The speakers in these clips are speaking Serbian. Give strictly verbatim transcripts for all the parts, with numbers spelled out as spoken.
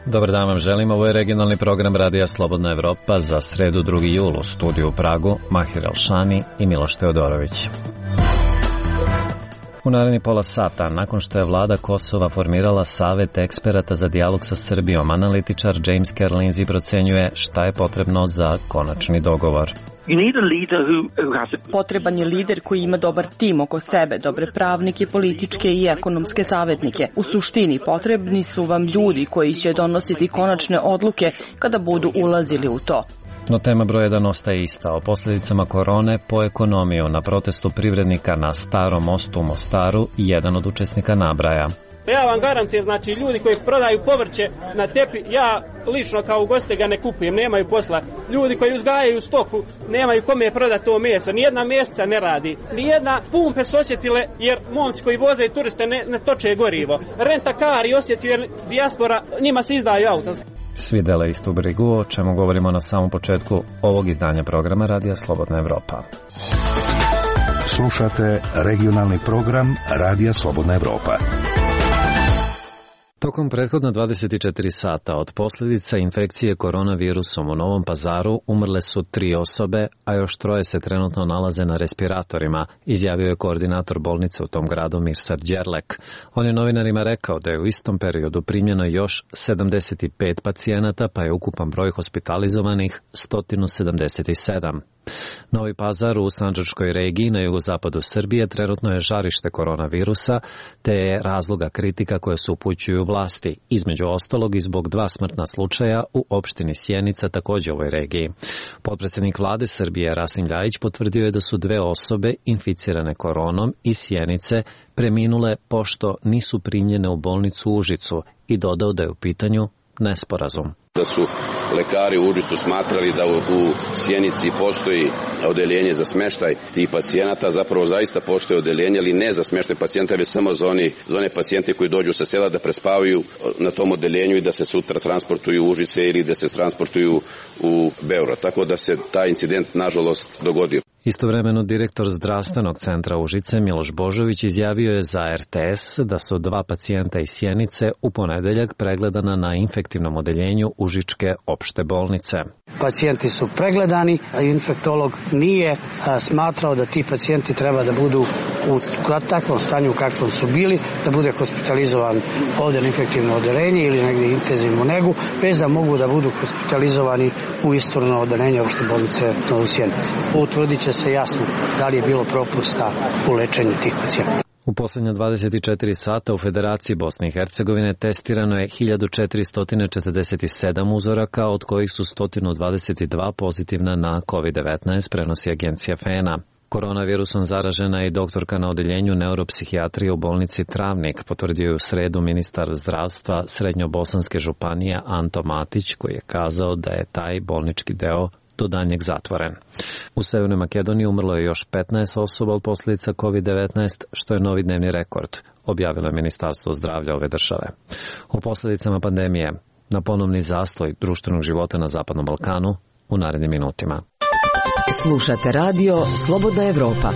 Dobar dan vam želim, ovo je regionalni program Radija Slobodna Evropa za sredu drugi jul u studiju u Pragu, Mahir Alšani i Miloš Teodorović. U naredni pola sata, nakon što je vlada Kosova formirala Savet eksperata za dijalog sa Srbijom, analitičar James Kerlinzi procenjuje šta je potrebno za konačni dogovor. Potreban je lider koji ima dobar tim oko sebe, dobre pravnike, političke i ekonomske savjetnike. U suštini potrebni su vam ljudi koji će donositi konačne odluke kada budu ulazili u to. No tema broj jedan ostaje ista. O posljedicama korone po ekonomiju na protestu privrednika na Starom mostu u Mostaru jedan od učesnika nabraja. Ja vam garantujem, znači ljudi koji prodaju povrće na tepi, ja lično kao goste ga ne kupujem, nemaju posla. Ljudi koji uzgajaju stoku, nemaju kome prodati to meso, nijedna mjeseca ne radi. Nijedna pumpe su osjetile jer momci koji voze turiste ne, ne toče gorivo. Renta kari osjetio jer dijaspora, njima se izdaju auta. Svi dele istu brigu, o čemu govorimo na samom početku ovog izdanja programa Radija Slobodna Evropa. Slušate regionalni program Radija Slobodna Evropa. Tokom prethodna dvadeset četiri sata od posljedica infekcije koronavirusom u Novom Pazaru umrle su tri osobe, a još troje se trenutno nalaze na respiratorima, izjavio je koordinator bolnice u tom gradu Mirsad Đerlek. On je novinarima rekao da je u istom periodu primljeno još sedamdeset pet pacijenata, pa je ukupan broj hospitalizovanih sto sedamdeset sedam. Novi Pazar u Sandžačkoj regiji na jugozapadu Srbije trenutno je žarište koronavirusa, te je razloga kritika koje se upućuju vlasti, između ostalog i zbog dva smrtna slučaja u opštini Sjenica, također u ovoj regiji. Potpredsjednik vlade Srbije Rasim Ljajić potvrdio je da su dve osobe inficirane koronom iz Sjenice preminule pošto nisu primljene u bolnicu u Užicu i dodao da je u pitanju nesporazum. Da su lekari u Užicu smatrali da u, u Sjenici postoji odeljenje za smještaj tih pacijenata, zapravo zaista postoji odeljenje, ali ne za smještaj pacijenta, već samo za, oni, za one pacijente koji dođu sa sela da prespavaju na tom odeljenju i da se sutra transportuju u Užice ili da se transportuju u Beograd. Tako da se taj incident nažalost dogodio. Istovremeno direktor zdravstvenog centra Užice Miloš Božović izjavio je za R T S da su dva pacijenta iz Sjenice u ponedeljak pregledana na infektivnom odeljenju Užičke opšte bolnice. Pacijenti su pregledani, a infektolog nije a, smatrao da ti pacijenti treba da budu u takvom stanju kakvom su bili, da bude hospitalizovan ovdje na infektivno odeljenje ili negdje intenzivnu negu, bez da mogu da budu hospitalizovani u isturno odeljenje opšte bolnice u Sjenici. Utvrdit će se jasno da li je bilo propusta u lečenju tih pacijenta. U posljednja dvadeset četiri sata u Federaciji Bosne i Hercegovine testirano je hiljadu četiristo četrdeset sedam uzoraka, od kojih su sto dvadeset dva pozitivna na kovid devetnaest, prenosi agencija F E N A. Koronavirusom zaražena je i doktorka na odeljenju neuropsihijatrije u bolnici Travnik, potvrdio je u sredu ministar zdravstva Srednjobosanske županije Anto Matić, koji je kazao da je taj bolnički deo do daljnjeg zatvoren. U Severnoj Makedoniji umrlo je još petnaest osoba od posljedica kovid devetnaest, što je novi dnevni rekord, objavilo je Ministarstvo zdravlja ove države. O posljedicama pandemije na ponovni zastoj društvenog života na Zapadnom Balkanu u narednim minutima. Slušate radio Slobodna Evropa.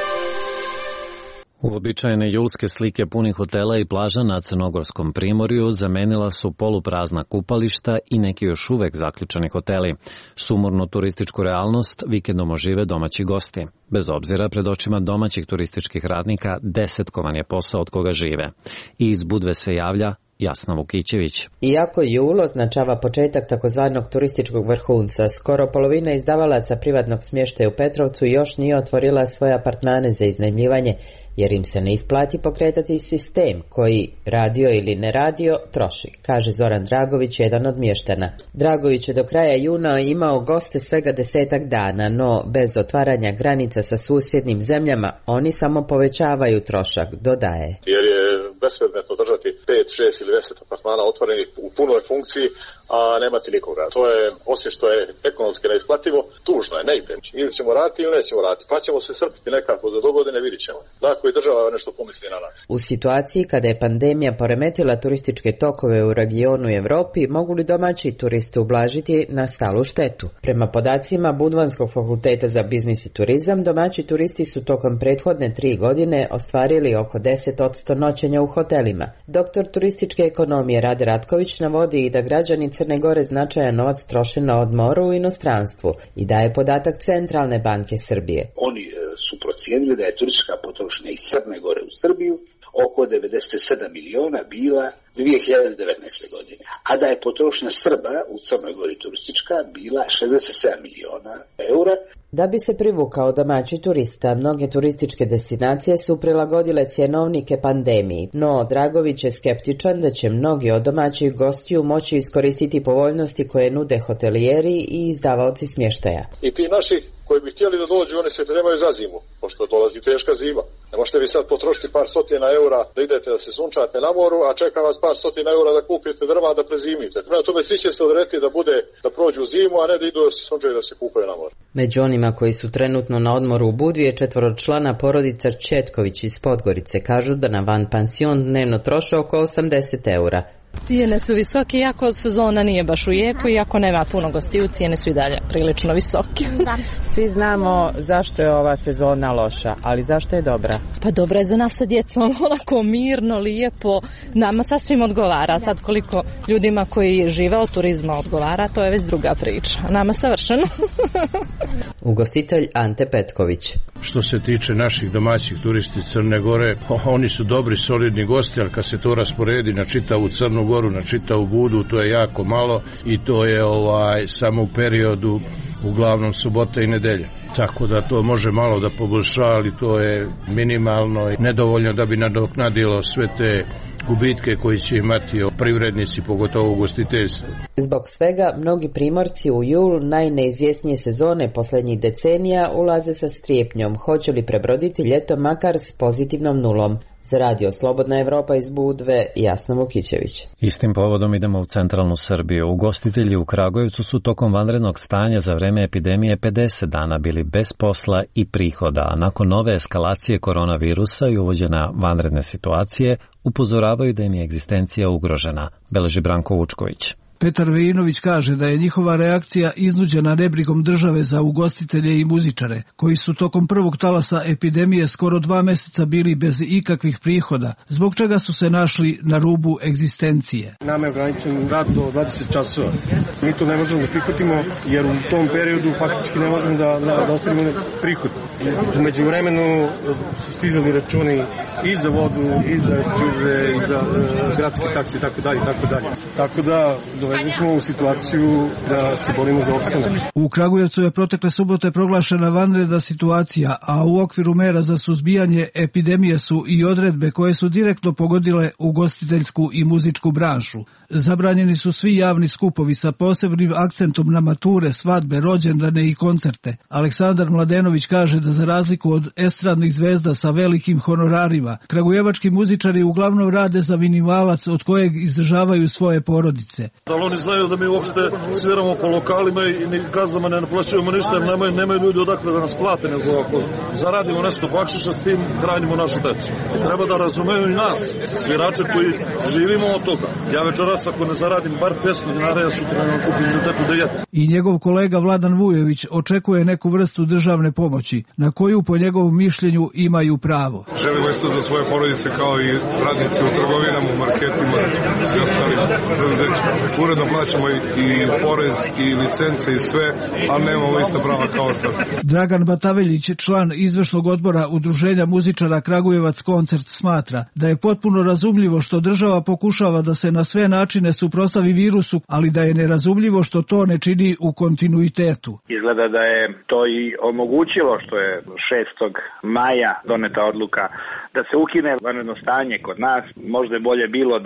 Uobičajene julske slike punih hotela i plaža na Crnogorskom primorju zamenila su poluprazna kupališta i neki još uvek zaključani hoteli. Sumornu turističku realnost vikendom ožive domaći gosti. Bez obzira, pred očima domaćih turističkih radnika desetkovan je posao od koga žive. I iz Budve se javlja Jasna Vukićević. Iako jul označava početak takozvanog turističkog vrhunca, skoro polovina izdavalaca privatnog smještaja u Petrovcu još nije otvorila svoje apartmane za iznajmljivanje, jer im se ne isplati pokretati sistem koji, radio ili ne radio, troši, kaže Zoran Dragović, jedan od mještana. Dragović je do kraja juna imao goste svega desetak dana, no bez otvaranja granica sa susjednim zemljama, oni samo povećavaju trošak, dodaje. Jer je bezpredmetno držati pet, šest ili deset apartmana otvorenih u punoj funkciji, a nemati nikoga. To je, osim što je ekonomski neisplativo, tužno je, ne ide. Ili ćemo raditi ili nećemo raditi, pa ćemo se srpiti nekako za dogodine, vidit ćemo. Tako i država nešto pomisli na nas. U situaciji kada je pandemija poremetila turističke tokove u regionu i Evropi, mogu li domaći turisti ublažiti nastalu štetu? Prema podacima Budvanskog fakulteta za biznis i turizam, domaći turisti su tokom prethodne tri godine ostvarili oko deset posto noćenja u hotelima. Doktor turističke ekonomije Rade Ratković navodi i da građani Crne Gore značajan novac troše na odmoru u inostranstvu i daje podatak Centralne banke Srbije. Oni su procijenili da je turistička potrošnja iz Crne Gore u Srbiju oko devedeset sedam miliona bila dvije hiljade devetnaeste. godine, a da je potrošnja Srba u Crnoj Gori turistička bila šezdeset sedam miliona eura. Da bi se privukao domaći turista, mnoge turističke destinacije su prilagodile cjenovnike pandemiji, no Dragović je skeptičan da će mnogi od domaćih gostiju moći iskoristiti povoljnosti koje nude hotelijeri i izdavaoci smještaja. I ti naši koji bi htjeli da dođu, oni se pripremaju za zimu, pošto dolazi teška zima. Ne možete vi sad potrošiti par stotina eura da idete da se sunčate na moru, a čeka vas par stotina eura da kupite drva da prezimite. Prema tome svi će se odreti da bude da prođu zimu, a ne da idu da se sunčaju da se kupaju na moru. Među onima koji su trenutno na odmoru u Budvi je četvoročlana porodica Četković iz Podgorice. Kažu da na van pansion dnevno troše oko osamdeset eura. Cijene su visoke, iako sezona nije baš u jeku, iako nema puno gostiju, cijene su i dalje prilično visoke. Da. Svi znamo zašto je ova sezona loša, ali zašto je dobra? Pa dobra je za nas sa djecom, onako mirno, lijepo, nama sasvim odgovara. Sad koliko ljudima koji žive od turizma odgovara, to je već druga priča. Nama savršeno. Ugostitelj Ante Petković. Što se tiče naših domaćih turisti Crne Gore, oni su dobri, solidni gosti, ali kad se to rasporedi na čitavu Crnu Goru, na čitavu Budu, to je jako malo i to je ovaj samo u periodu uglavnom subota i nedelje. Tako da to može malo da poboljša, ali to je minimalno i nedovoljno da bi nadoknadilo sve te gubitke koji će imati privrednici, pogotovo ugostiteljstvo. Zbog svega, mnogi primorci u jul, najneizvjesnije sezone posljednjih decenija, ulaze sa strepnjom. Hoće li prebroditi ljeto makar s pozitivnom nulom? Za radio Slobodna Evropa iz Budve, Jasna Vukićević. Istim povodom idemo u centralnu Srbiju. Ugostitelji u Kragujevcu su tokom vanrednog stanja za vreme epidemije pedeset dana bili bez posla i prihoda, a nakon nove eskalacije koronavirusa i uvođena vanredne situacije upozoravaju da im je egzistencija ugrožena, beleži Branko Vučković. Petar Vejinović kaže da je njihova reakcija iznuđena nebrigom države za ugostitelje i muzičare, koji su tokom prvog talasa epidemije skoro dva mjeseca bili bez ikakvih prihoda, zbog čega su se našli na rubu egzistencije. Nama je ograničen rad do dvadeset časova. Mi to ne možemo da prihvatimo, jer u tom periodu faktički ne možemo da, da, da ostavimo prihod. Umeđu vremenu su stizali računi i za vodu, i za džubre, i za uh, gradske takse i tako dalje, tako dalje. Tako da dovedeni smo u situaciju da se borimo za opstanak. U Kragujevcu je protekle subote proglašena vanredna situacija, a u okviru mera za suzbijanje epidemije su i odredbe koje su direktno pogodile ugostiteljsku i muzičku branšu. Zabranjeni su svi javni skupovi sa posebnim akcentom na mature, svadbe, rođendane i koncerte. Aleksandar Mladenović kaže da za razliku od estradnih zvezda sa velikim honorarima, kragujevački muzičari uglavnom rade za minimalac od kojeg izdržavaju svoje porodice. Da li oni znaju da mi uopšte sviramo po lokalima i ni gazdama ne naplaćujemo ništa, jer nemaju, nemaju ljudi odakle da nas plate, nego ako zaradimo nešto bakšiša, s tim hranimo našu decu. Treba da razumeju i nas, svirače koji živimo od toga. Ja večeras ako ne zaradim bar petsto dinara, ja sutra ne kupim detetu da jedem. I njegov kolega Vladan Vujović očekuje neku vrstu državne pomoći, na koju po njegovom mišljenju imaju pravo. Želimo isto za svoje porodice kao i radnici u trgovinama, u marketima i svi ostali preduzećima. Uredno plaćamo i, i porez i licence i sve, ali nemamo ista prava kao ostali. Dragan Bataveljić, član izvršnog odbora Udruženja muzičara Kragujevac koncert, smatra da je potpuno razumljivo što država pokušava da se na sve načine suprotstavi virusu, ali da je nerazumljivo što to ne čini u kontinuitetu. Izgleda da je to i omogućilo što je šestog maja doneta odluka da se ukine vanredno stanje kod nas. Možda je bolje bilo da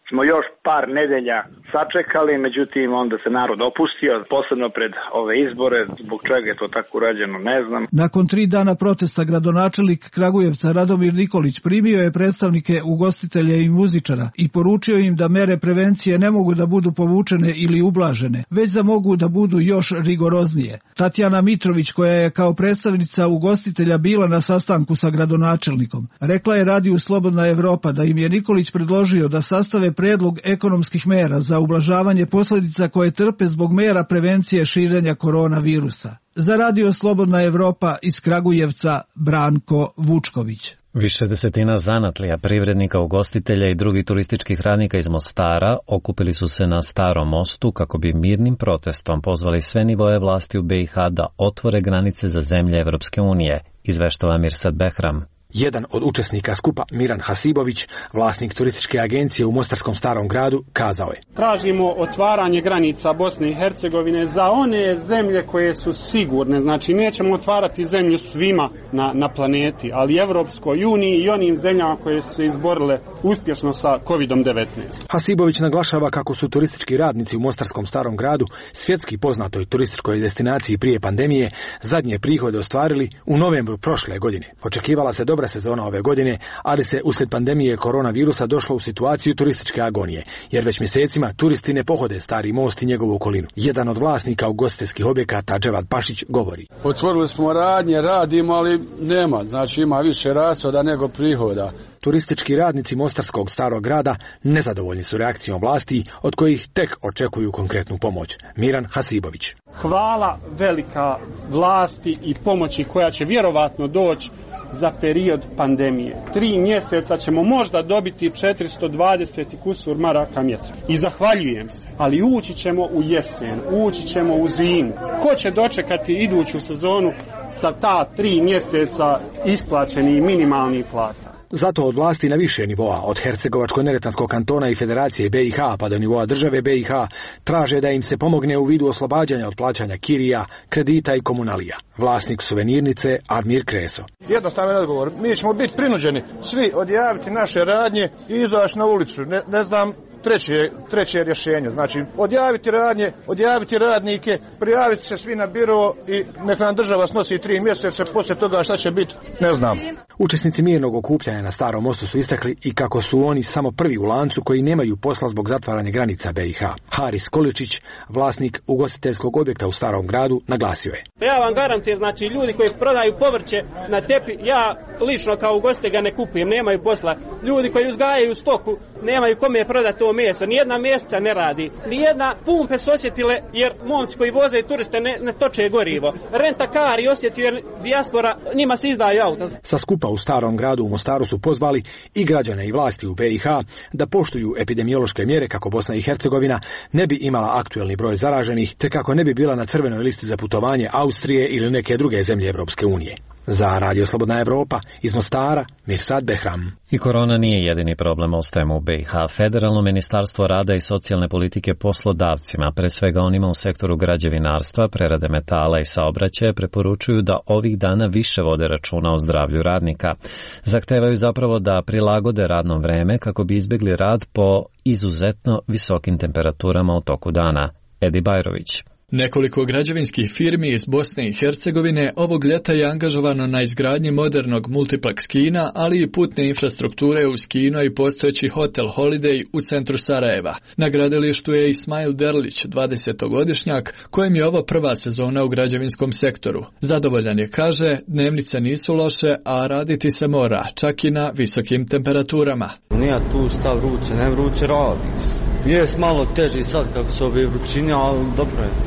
smo još par nedelja sačekali, međutim onda se narod opustio, posebno pred ove izbore, zbog čega je to tako urađeno ne znam. Nakon tri dana protesta gradonačelnik Kragujevca Radomir Nikolić primio je predstavnike ugostitelja i muzičara i poručio im da mere prevencije ne mogu da budu povučene ili ublažene, već da mogu da budu još rigoroznije. Tatjana Mitrović, koja je kao predstavnica ugostitelja bila na sastanku sa gradonačelnikom, rekla je radiju Slobodna Evropa da im je Nikolić predložio da sastave predlog ekonomskih mera za ublažavanje posljedica koje trpe zbog mera prevencije širenja koronavirusa. Za radio Slobodna Evropa iz Kragujevca Branko Vučković. Više desetina zanatlija, privrednika, ugostitelja i drugih turističkih radnika iz Mostara okupili su se na Starom mostu kako bi mirnim protestom pozvali sve nivoje vlasti u B i H da otvore granice za zemlje Evropske unije, izveštava Mirsad Behram. Jedan od učesnika skupa, Miran Hasibović, vlasnik turističke agencije u Mostarskom Starom gradu, kazao je: Tražimo otvaranje granica Bosne i Hercegovine za one zemlje koje su sigurne. Znači, nećemo otvarati zemlju svima na, na planeti, ali Evropskoj uniji i onim zemljama koje su se izborile uspješno sa kovid devetnaest. Hasibović naglašava kako su turistički radnici u Mostarskom Starom gradu, svjetski poznatoj turističkoj destinaciji prije pandemije, zadnje prihode ostvarili u novembru prošle godine. Očekivala se dobra sezona ove godine, ali se uslijed pandemije koronavirusa došlo u situaciju turističke agonije, jer već mjesecima turisti ne pohode Stari most i njegovu okolinu. Jedan od vlasnika ugostiteljskih objekata, Dževad Pašić, govori: Otvorili smo radnje, radimo, ali nema, znači ima više rashoda nego prihoda. Turistički radnici Mostarskog Starog grada nezadovoljni su reakcijom vlasti, od kojih tek očekuju konkretnu pomoć. Miran Hasibović: Hvala velika vlasti i pomoći koja će vjerovatno doći za period pandemije. Tri mjeseca ćemo možda dobiti četiristo dvadeset kusur maraka mjesečno. I zahvaljujem se, ali ući ćemo u jesen, ući ćemo u zimu. Ko će dočekati iduću sezonu sa ta tri mjeseca isplaćenih minimalnih plata? Zato od vlasti na više nivoa, od Hercegovačko-neretvanskog kantona i Federacije B i H pa do nivoa države B i H, traže da im se pomogne u vidu oslobađanja od plaćanja kirija, kredita i komunalija. Vlasnik suvenirnice Armir Kreso: Jednostavan odgovor, mi ćemo biti prinuđeni svi odjaviti naše radnje i izaći na ulicu. Ne, ne znam treće, treće rješenje. Znači, odjaviti radnje, odjaviti radnike, prijaviti se svi na biro i neka nam država snosi tri mjeseca, poslije toga šta će biti, ne znam. Učesnici mirnog okupljanja na Starom mostu su istakli i kako su oni samo prvi u lancu koji nemaju posla zbog zatvaranja granica B i H. Haris Količić, vlasnik ugostiteljskog objekta u Starom gradu, naglasio je: Ja vam garantujem, znači ljudi koji prodaju povrće na tepi, ja lično kao ugostitelj ga ne kupujem, nemaju posla. Ljudi koji uzgajaju stoku, nemaju kome prodati to meso, nijedna mjeseca ne radi. Nijedna pumpe su osjetile jer momci koji voze turiste ne, ne toče gorivo. Rentakari osjetio jer dijaspora, njima se izdaju auta. Sa skupa u Starom gradu u Mostaru su pozvali i građane i vlasti u B i H da poštuju epidemiološke mjere kako Bosna i Hercegovina ne bi imala aktuelni broj zaraženih, te kako ne bi bila na crvenoj listi za putovanje Austrije ili neke druge zemlje Evropske unije. Za Radio Slobodna Evropa iz Mostara, Mirsad Behram. I korona nije jedini problem, ostajemo u B i H. Federalno ministarstvo rada i socijalne politike poslodavcima, pre svega onima u sektoru građevinarstva, prerade metala i saobraćaja, preporučuju da ovih dana više vode računa o zdravlju radnika. Zahtevaju zapravo da prilagode radno vreme kako bi izbjegli rad po izuzetno visokim temperaturama u toku dana. Edi Bajrović. Nekoliko građevinskih firmi iz Bosne i Hercegovine ovog ljeta je angažovano na izgradnji modernog multiplex kina, ali i putne infrastrukture uz kino i postojeći hotel Holiday u centru Sarajeva. Na gradilištu je Ismail Derlić, dvadesetogodišnjak, kojem je ovo prva sezona u građevinskom sektoru. Zadovoljan je, kaže, dnevnice nisu loše, a raditi se mora, čak i na visokim temperaturama. Nije tu stav vruće, ne vruće radi. Je malo teži sad kako su ove vrućine, ali dobro je.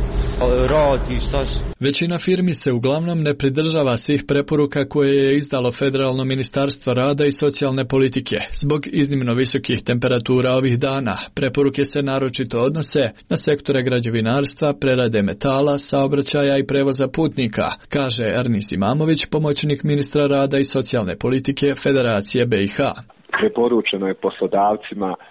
Radi, šta će? Većina firmi se uglavnom ne pridržava svih preporuka koje je izdalo Federalno ministarstvo rada i socijalne politike. Zbog iznimno visokih temperatura ovih dana, preporuke se naročito odnose na sektore građevinarstva, prerade metala, saobraćaja i prevoza putnika, kaže Ernis Imamović, pomoćnik ministra rada i socijalne politike Federacije B i H. Preporučeno je poslodavcima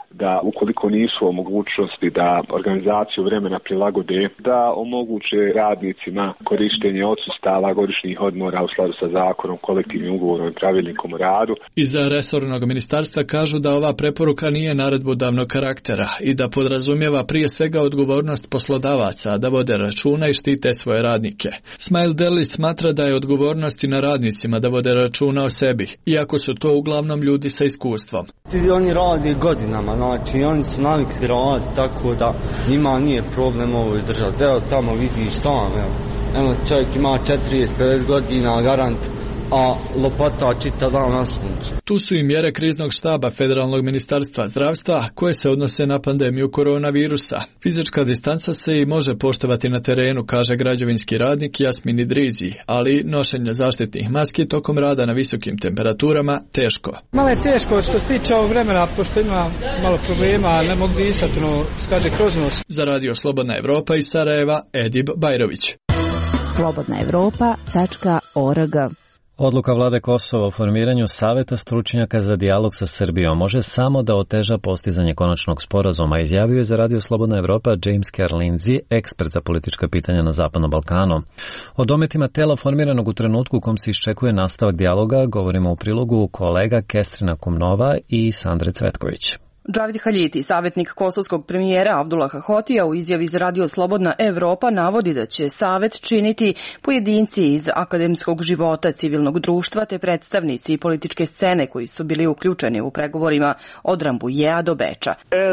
da ukoliko nisu u mogućnosti da organizaciju vremena prilagode, da omoguće radnicima korištenje odsustava, godišnjih odmora u skladu sa zakonom, kolektivnim ugovorom i pravilnikom o radu. Iz resornog ministarstva kažu da ova preporuka nije naredbodavnog karaktera i da podrazumijeva prije svega odgovornost poslodavaca da vode računa i štite svoje radnike. Smail Delić smatra da je odgovornost i na radnicima da vode računa o sebi, iako su to uglavnom ljudi sa iskustvom. Oni rade godinama, znači oni su navikli raditi, tako da njima nije problem ovo izdržati. Evo tamo vidiš sam, evo, evo čovjek ima četrdeset pedeset godina, garant, a lopata čita dan na suncu. Tu su i mjere kriznog štaba Federalnog ministarstva zdravstva koje se odnose na pandemiju koronavirusa. Fizička distanca se i može poštovati na terenu, kaže građevinski radnik Jasmin Idrizi, ali nošenje zaštitnih maski tokom rada na visokim temperaturama teško. Malo je teško što se tiče ovog vremena, pošto ima malo problema, ne mogu disati, no, skaže kroz nos. Za Radio Slobodna Evropa iz Sarajeva, Edib Bajrović. slobodna evropa tačka org. Odluka vlade Kosova o formiranju saveta stručnjaka za dijalog sa Srbijom može samo da oteža postizanje konačnog sporazuma, izjavio je za Radio Slobodna Evropa James Carlinzi, ekspert za politička pitanja na Zapadnom Balkanu. O dometima tela formiranog u trenutku u kom se iščekuje nastavak dijaloga govorimo u prilogu kolega Kestrina Kumnova i Sandre Cvetković. Džavid Haljiti, savjetnik kosovskog premijera Abdullaha Hotija, u izjavi za Radio Slobodna Evropa navodi da će savet činiti pojedinci iz akademskog života, civilnog društva te predstavnici političke scene koji su bili uključeni u pregovorima od Rambujea do Beča.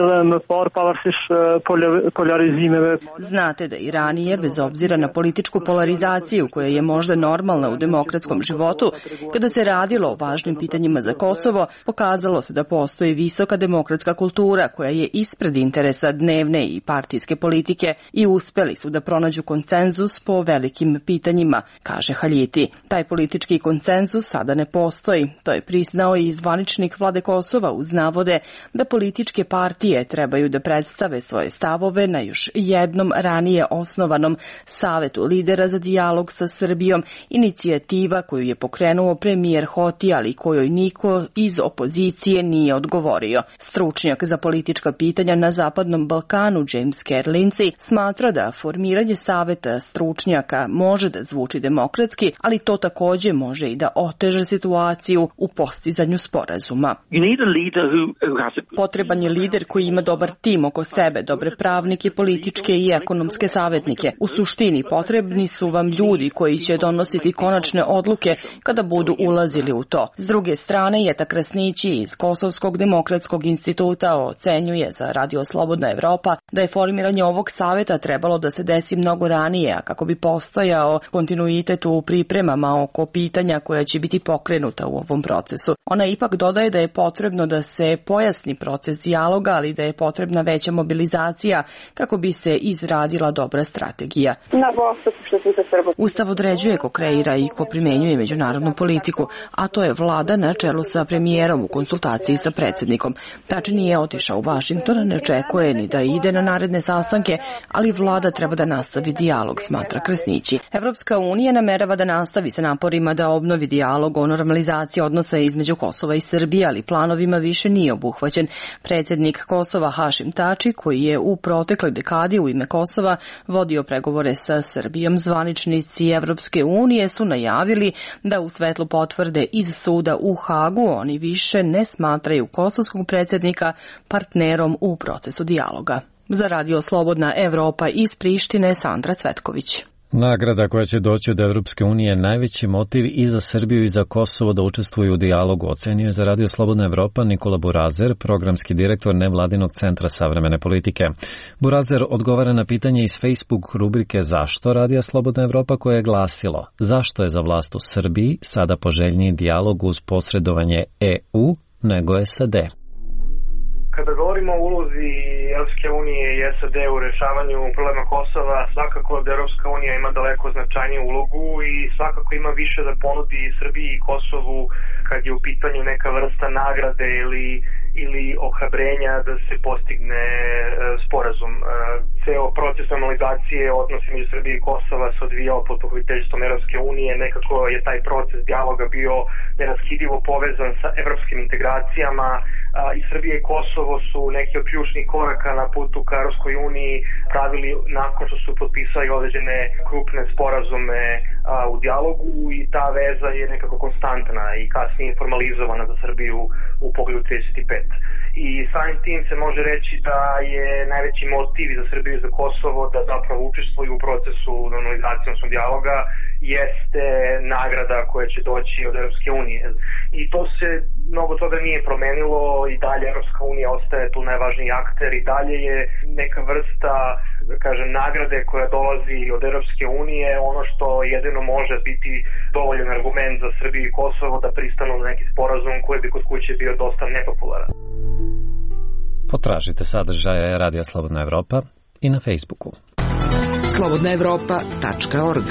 Znate da i ranije, bez obzira na političku polarizaciju koja je možda normalna u demokratskom životu, kada se radilo o važnim pitanjima za Kosovo, pokazalo se da postoji visoka demokratska kultura koja je ispred interesa dnevne i partijske politike i uspeli su da pronađu konsenzus po velikim pitanjima, kaže Haljiti. Taj politički konsenzus sada ne postoji. To je priznao i zvaničnik vlade Kosova uz navode da političke partije trebaju da predstave svoje stavove na još jednom ranije osnovanom savetu lidera za dijalog sa Srbijom, inicijativa koju je pokrenuo premijer Hoti, ali kojoj niko iz opozicije nije odgovorio. Stručnjak za politička pitanja na Zapadnom Balkanu James Carlinzi smatra da formiranje saveta stručnjaka može da zvuči demokratski, ali to takođe može i da oteže situaciju u postizanju sporazuma. Potreban je lider koji ima dobar tim oko sebe, dobre pravnike, političke i ekonomske savjetnike. U suštini potrebni su vam ljudi koji će donositi konačne odluke kada budu ulazili u to. S druge strane, Jeta Krasnići iz Kosovskog demokratskog instituta ocenjuje za Radio Slobodna Evropa da je formiranje ovog saveta trebalo da se desi mnogo ranije, a kako bi postojao kontinuitet u pripremama oko pitanja koja će biti pokrenuta u ovom procesu. Ona ipak dodaje da je potrebno da se pojasni proces dijaloga, ali da je potrebna veća mobilizacija kako bi se izradila dobra strategija. Ustav određuje ko kreira i ko primenjuje međunarodnu politiku, a to je vlada na čelu sa premijerom u konsultaciji sa predsjednikom. Tači nije otišao u Vašington, ne očekuje ni da ide na naredne sastanke, ali vlada treba da nastavi dijalog, smatra Krasnići. Evropska unija namerava da nastavi sa naporima da obnovi dijalog o normalizaciji odnosa između Kosova i Srbije, ali planovima više nije obuhvaćen. Predsjednik Kosova Hašim Tači, koji je u protekloj dekadi u ime Kosova vodio pregovore sa Srbijom, zvaničnici Evropske unije su najavili da u svetlu potvrde iz suda u Hagu oni više ne smatraju kosovskog predsjednika partnerom u procesu dijaloga. Za Radio Slobodna Evropa iz Prištine, Sandra Cvetković. Nagrada koja će doći od Evropske unije je najveći motiv i za Srbiju i za Kosovo da učestvuju u dijalogu, ocenio je za Radio Slobodna Evropa Nikola Burazer, programski direktor nevladinog centra savremene politike. Burazer odgovara na pitanje iz Facebook rubrike Zašto Radija Slobodna Evropa, koje je glasilo: zašto je za vlast u Srbiji sada poželjniji dijalog uz posredovanje E U nego S A D? Kada govorimo o ulozi Evropske unije i S A D u rešavanju problema Kosova, svakako da Evropska unija ima daleko značajniju ulogu i svakako ima više da ponudi Srbiji i Kosovu kad je u pitanju neka vrsta nagrade ili ili ohrabrenja da se postigne e, sporazum. E, ceo proces normalizacije odnosa među Srbije i Kosova se odvijao pod pokroviteljstvom Evropske unije. Nekako je taj proces dijaloga bio neraskidivo povezan sa evropskim integracijama. E, i Srbija i Kosovo su neki od ključnih koraka na putu ka Europskoj uniji pravili nakon što su potpisali određene krupne sporazume u dijalogu i ta veza je nekako konstantna i kasnije formalizovana za Srbiju u pogledu trideset pet. I samim tim se može reći da je najveći motiv za Srbiju i za Kosovo da zapravo učestvuju u procesu normalizacije odnosno dijaloga jeste nagrada koja će doći od Europske unije. I to se mnogo toga nije promenilo i dalje Europska unija ostaje tu najvažniji akter i dalje je neka vrsta, da kažem, nagrade koja dolazi od Europske unije, ono što jedino može biti dovoljan argument za Srbiju i Kosovo da pristanu na neki sporazum koji bi kod kuće bio dosta nepopularan. Potražite sadržaje Radija Slobodna Evropa i na Facebooku. slobodna evropa tačka org.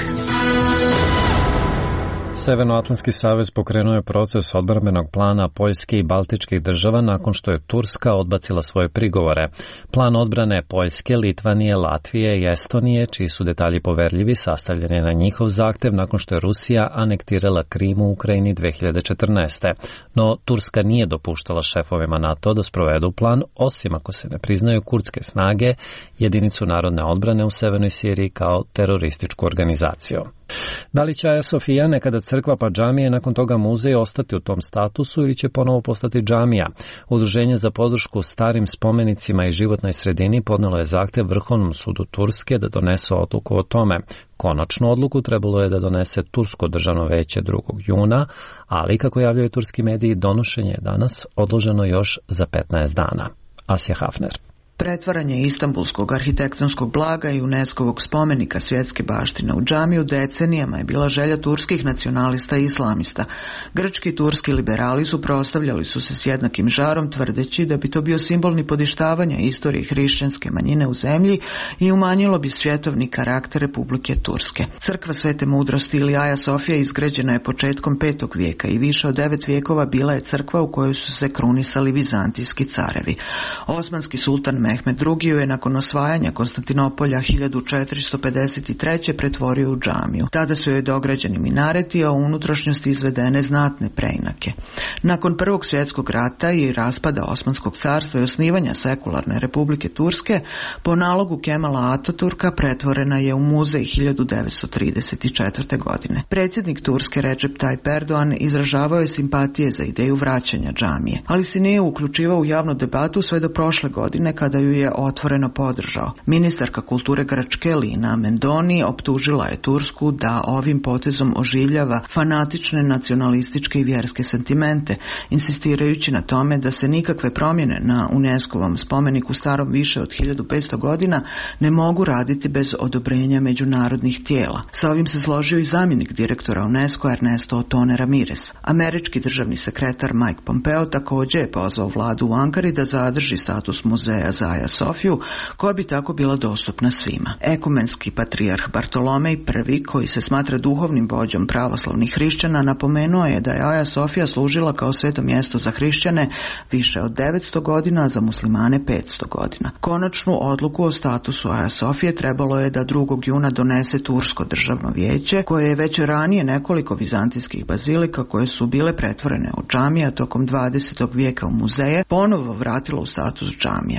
Severnoatlantski savez pokrenuo je proces odbrambenog plana Poljske i Baltičkih država nakon što je Turska odbacila svoje prigovore. Plan odbrane Poljske, Litvanije, Latvije i Estonije, čiji su detalji poverljivi, sastavljen je na njihov zahtev nakon što je Rusija anektirala Krim u Ukrajini dve hiljade četrnaeste. No, Turska nije dopuštala šefovima NATO da sprovedu plan, osim ako se ne priznaju kurdske snage, jedinicu narodne odbrane u Severnoj Siriji kao terorističku organizaciju. Da li će Aja Sofija, nekada crkva pa džamije, nakon toga muzej, ostati u tom statusu ili će ponovo postati džamija? Udruženje za podršku starim spomenicima i životnoj sredini podnelo je zahtev Vrhovnom sudu Turske da donese odluku o tome. Konačnu odluku trebalo je da donese Tursko državno veće drugog juna, ali, kako javljaju turski mediji, donošenje je danas odloženo još za petnaest dana. Asja Hafner. Pretvaranje istambulskog arhitektonskog blaga i UNESCO-vog spomenika svjetske baštine u džamiju decenijama je bila želja turskih nacionalista i islamista. Grčki i turski liberali suprotstavljali su se s jednakim žarom, tvrdeći da bi to bio simbol nipodaštavanja istorije hrišćanske manjine u zemlji i umanjilo bi svjetovni karakter Republike Turske. Crkva Svete mudrosti ili Aja Sofija izgrađena je početkom petog vijeka i više od devet vijekova bila je crkva u kojoj su se krunisali vizantijski carevi. Osmanski sultan Mehmed drugi je nakon osvajanja Konstantinopolja hiljadu četiristo pedeset treće pretvorio u džamiju. Tada su joj dograđeni minareti, a u unutrašnjosti izvedene znatne preinake. Nakon Prvog svjetskog rata i raspada Osmanskog carstva i osnivanja sekularne Republike Turske, po nalogu Kemala Ataturka pretvorena je u muzej hiljadu devetsto trideset četvrte. godine. Predsjednik Turske Recep Tayyip Erdogan izražavao je simpatije za ideju vraćanja džamije, ali se nije uključivao u javnu debatu sve do prošle godine kada ju je otvoreno podržao. Ministarka kulture Grčke Lina Mendoni optužila je Tursku da ovim potezom oživljava fanatične nacionalističke i vjerske sentimente, insistirajući na tome da se nikakve promjene na UNESCO-vom spomeniku starom više od hiljadu petsto godina ne mogu raditi bez odobrenja međunarodnih tijela. Sa ovim se složio i zamjenik direktora UNESCO Ernesto Otone Ramirez. Američki državni sekretar Mike Pompeo također je pozvao vladu u Ankari da zadrži status muzeja za Aja Sofiju, koja bi tako bila dostupna svima. Ekumenski patrijarh Bartolomej prvi, koji se smatra duhovnim vođom pravoslavnih hrišćana, napomenuo je da je Aja Sofija služila kao sveto mjesto za hrišćane više od devetsto godina, a za muslimane petsto godina. Konačnu odluku o statusu Aja Sofije trebalo je da drugog juna donese Tursko državno vijeće, koje je već ranije nekoliko vizantijskih bazilika koje su bile pretvorene u džamije, a tokom dvadesetog vijeka u muzeje, ponovo vratilo u status džamija.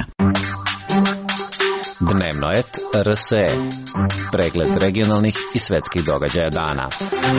Dnevnoet R S E. Pregled regionalnih i svetskih događaja dana.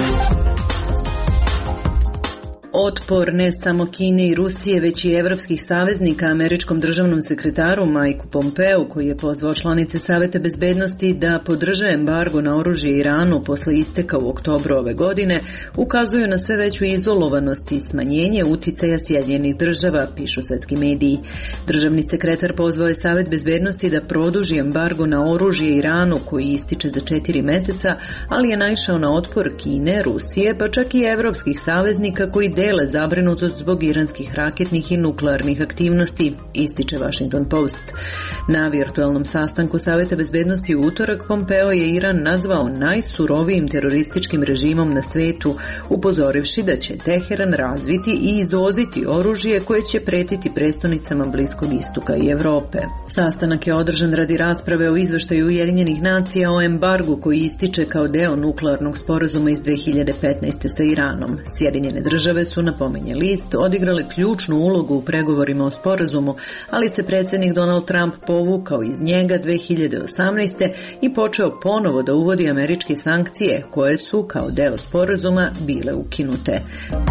Otpor ne samo Kine i Rusije, već i evropskih saveznika američkom državnom sekretaru Mike Pompeu, koji je pozvao članice Saveta bezbednosti da podrže embargo na oružje Iranu posle isteka u oktobru ove godine, ukazuju na sve veću izolovanost i smanjenje uticaja Sjedinjenih država, pišu svetski mediji. Državni sekretar pozvao je Savet bezbednosti da produži embargo na oružje Iranu, koji ističe za četiri meseca, ali je naišao na otpor Kine, Rusije, pa čak i evropskih saveznika koji dele zabrinutost zbog iranskih raketnih i nuklearnih aktivnosti, ističe Washington Post. Na virtualnom sastanku Saveta bezbednosti u utorak Pompeo je Iran nazvao najsurovijim terorističkim režimom na svetu, upozorivši da će Teheran razviti i izvoziti oružje koje će pretiti prestonicama Bliskog istoka i Evrope. Sastanak je održan radi rasprave o izveštaju Ujedinjenih nacija o embargu koji ističe kao deo nuklearnog sporazuma iz dve hiljade petnaeste. sa Iranom. Sjedinjene države su su, napominje list, odigrale ključnu ulogu u pregovorima o sporazumu, ali se predsjednik Donald Trump povukao iz njega dve hiljade osamnaeste. i počeo ponovo da uvodi američke sankcije, koje su, kao deo sporazuma, bile ukinute.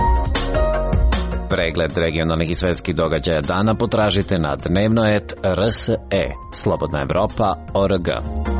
Pregled regionalnih i svetskih događaja dana potražite na dnevnoet R S E, Slobodna Evropa, O R G.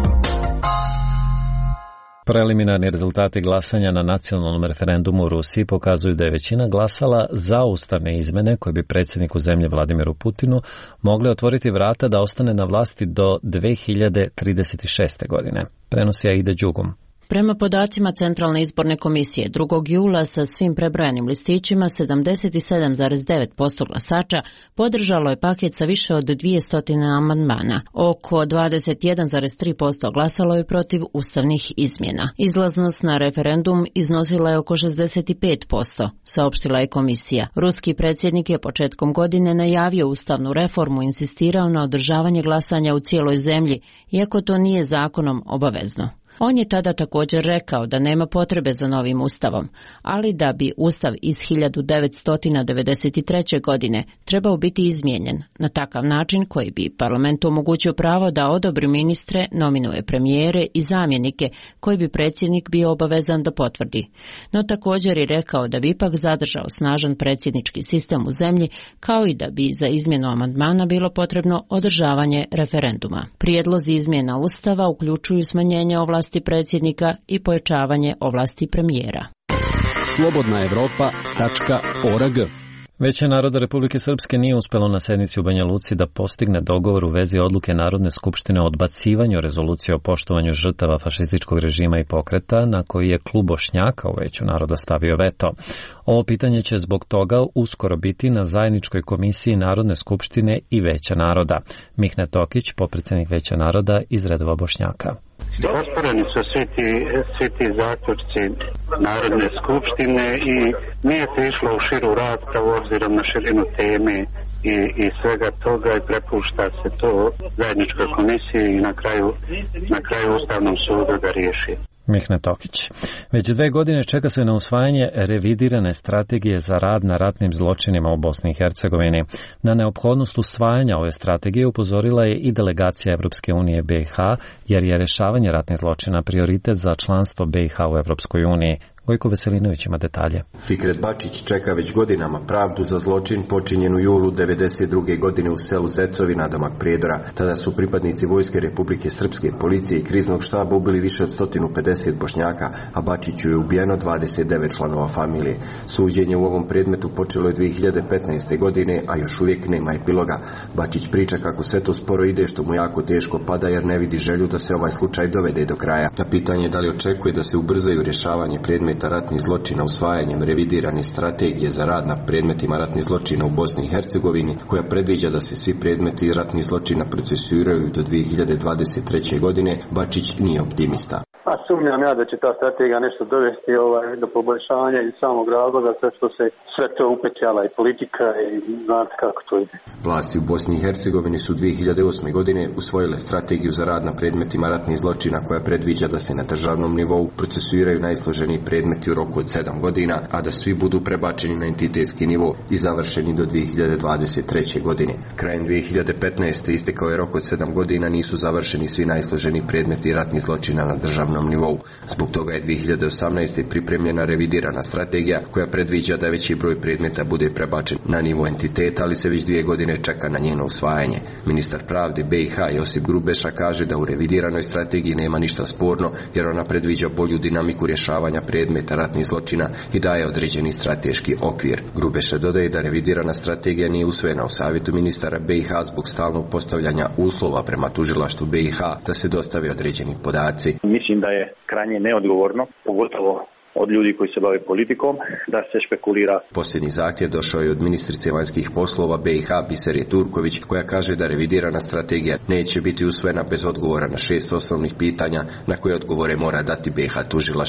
Preliminarni rezultati glasanja na nacionalnom referendumu u Rusiji pokazuju da je većina glasala za ustavne izmene koje bi predsjedniku zemlje Vladimiru Putinu mogle otvoriti vrata da ostane na vlasti do dve hiljade trideset šeste. godine. Prenosi Aida Đugum. Prema podacima Centralne izborne komisije, drugog jula sa svim prebrojanim listićima sedamdeset sedam zarez devet posto glasača podržalo je paket sa više od dvjesto amandmana. Oko dvadeset jedan zarez tri posto glasalo je protiv ustavnih izmjena. Izlaznost na referendum iznosila je oko šezdeset pet posto, saopštila je komisija. Ruski predsjednik je početkom godine najavio ustavnu reformu i insistirao na održavanje glasanja u cijeloj zemlji, iako to nije zakonom obavezno. On je tada također rekao da nema potrebe za novim ustavom, ali da bi ustav iz hiljadu devetsto devedeset treće. godine trebao biti izmijenjen na takav način koji bi parlamentu omogućio pravo da odobri ministre, nominuje premijere i zamjenike koji bi predsjednik bio obavezan da potvrdi. No također je rekao da bi ipak zadržao snažan predsjednički sistem u zemlji, kao i da bi za izmjenu amandmana bilo potrebno održavanje referenduma. Prijedlozi izmjena ustava uključuju smanjenje ovlasti predsjednika i pojačavanje ovlasti premijera. Slobodna Evropa tačka O R G. Veće naroda Republike Srpske nije uspelo na sednici u Banja Luci da postigne dogovor u vezi odluke Narodne skupštine o odbacivanju rezolucije o poštovanju žrtava fašističkog režima i pokreta, na koji je klub Bošnjaka u Veću naroda stavio veto. Ovo pitanje će zbog toga uskoro biti na zajedničkoj komisiji Narodne skupštine i Veća naroda. Mihne Tokić, potpredsjednik Veća naroda iz redova Bošnjaka. Osporeni su svi ti, svi ti zaključci Narodne skupštine i nije se išlo u širu raspravu obzirom na širinu teme i, i svega toga i prepušta se to zajedničkoj komisiji i na kraju, na kraju Ustavnom sudu da riješi. Mihne Tokić. Već dve godine čeka se na usvajanje revidirane strategije za rad na ratnim zločinima u Bosni i Hercegovini. Na neophodnost usvajanja ove strategije upozorila je i delegacija Evropske unije B i H, jer je rješavanje ratnih zločina prioritet za članstvo B i H u Evropskoj uniji. Gojko Veselinović ima detalje. Fikret Bačić čeka već godinama pravdu za zločin počinjen u julu devedeset druge. godine u selu Zecovi nadomak Prijedora. Tada su pripadnici Vojske Republike Srpske, policije i kriznog štaba ubili više od sto pedeset Bošnjaka, a Bačiću je ubijeno dvadeset devet članova familije. Suđenje u ovom predmetu počelo je dve hiljade petnaeste. godine, a još uvijek nema epiloga. Bačić priča kako sve to sporo ide, što mu jako teško pada jer ne vidi želju da se ovaj slučaj dovede do kraja. Na pitanje da li očekuje da se ubrzaju rješavanje predmeta ratnih zločina usvajanjem revidirane strategije za rad na predmetima ratnih zločina u Bosni i Hercegovini, koja predviđa da se svi predmeti ratnih zločina procesuiraju do dve hiljade dvadeset treće. godine, Bačić nije optimista. A sumnjam ja da će ta strategija nešto dovesti ovaj, do poboljšanja i samog razloga, sve što se sve to upetljala i politika i znate kako to ide. Vlasti u Bosni i Hercegovini su dve hiljade osme. godine usvojile strategiju za rad na predmetima ratnih zločina koja predviđa da se na državnom nivou procesuiraju najsloženiji predmeti u roku od sedam godina, a da svi budu prebačeni na entitetski nivo i završeni do dve hiljade dvadeset treće. godine. Krajem dve hiljade petnaeste. istekao je rok od sedam godina, nisu završeni svi najsloženiji predmeti ratnih zločina na državnom nivou. Zbog toga je dve hiljade osamnaeste. pripremljena revidirana strategija koja predviđa da veći broj predmeta bude prebačen na nivo entiteta, ali se već dvije godine čeka na njeno usvajanje. Ministar pravde B i H Josip Grubeša kaže da u revidiranoj strategiji nema ništa sporno jer ona predviđa bolju dinamiku rješavanja predmeta ratnih zločina i daje određeni strateški okvir. Grubeša dodaje da revidirana strategija nije usvojena u savjetu ministara B i H zbog stalnog postavljanja uslova prema tužilaštvu B i H da se dostave određeni podaci. Mislim da je krajnje neodgovorno, pogotovo od ljudi koji se bave politikom, da se špekulira. Posljednji zahtjev došao je od ministrice vanjskih poslova B i H Biserije Turković, koja kaže da revidirana strategija neće biti usvojena bez odgovora na šest osnovnih pitanja na koje odgovore mora dati B i H tužilaštvo. Ja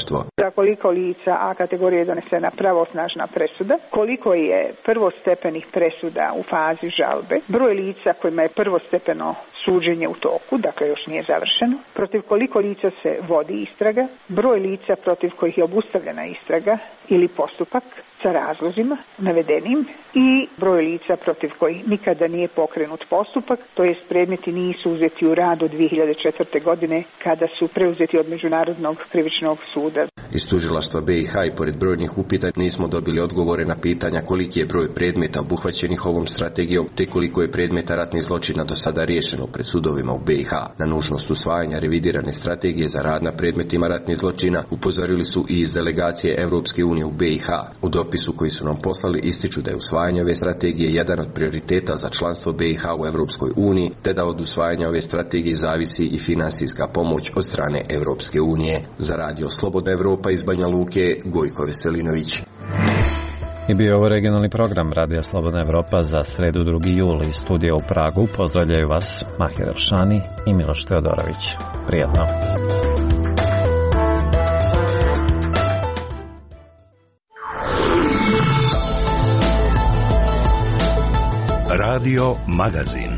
za koliko lica A kategorije je donesena pravosnažna presuda, koliko je prvostepenih presuda u fazi žalbe, broj lica kojima je prvostepeno suđenje u toku, dakle još nije završeno, protiv koliko lica se vodi istraga, broj lica protiv kojih je obustavljena istraga ili postupak sa razlozima navedenim i broj lica protiv kojih nikada nije pokrenut postupak, to jest predmeti nisu uzeti u rad od dvije hiljade četvrte. godine kada su preuzeti od Međunarodnog krivičnog suda. Iz tužilaštva B i H i pored brojnih upita nismo dobili odgovore na pitanja koliki je broj predmeta obuhvaćenih ovom strategijom, te koliko je predmeta ratnih zločina do sada riješeno pred sudovima u B i H. Na nužnost usvajanja revidirane strategije za rad na predmetima ratnih zločina upozorili su i iz delegacije Europske unije u B i H. U dopisu koji su nam poslali ističu da je usvajanje ove strategije jedan od prioriteta za članstvo B i H u Europskoj uniji, te da od usvajanja ove strategije zavisi i finansijska pomoć od strane Europske unije. Za radio Slobodna Evropa iz Banja Luke, Gojko Veselinović. I bio ovo regionalni program Radija Slobodna Evropa za sredu drugi jul iz studija u Pragu. Pozdravljaju vas Mahir Eršani i Miloš Teodorović. Prijatno. Radio Magazin.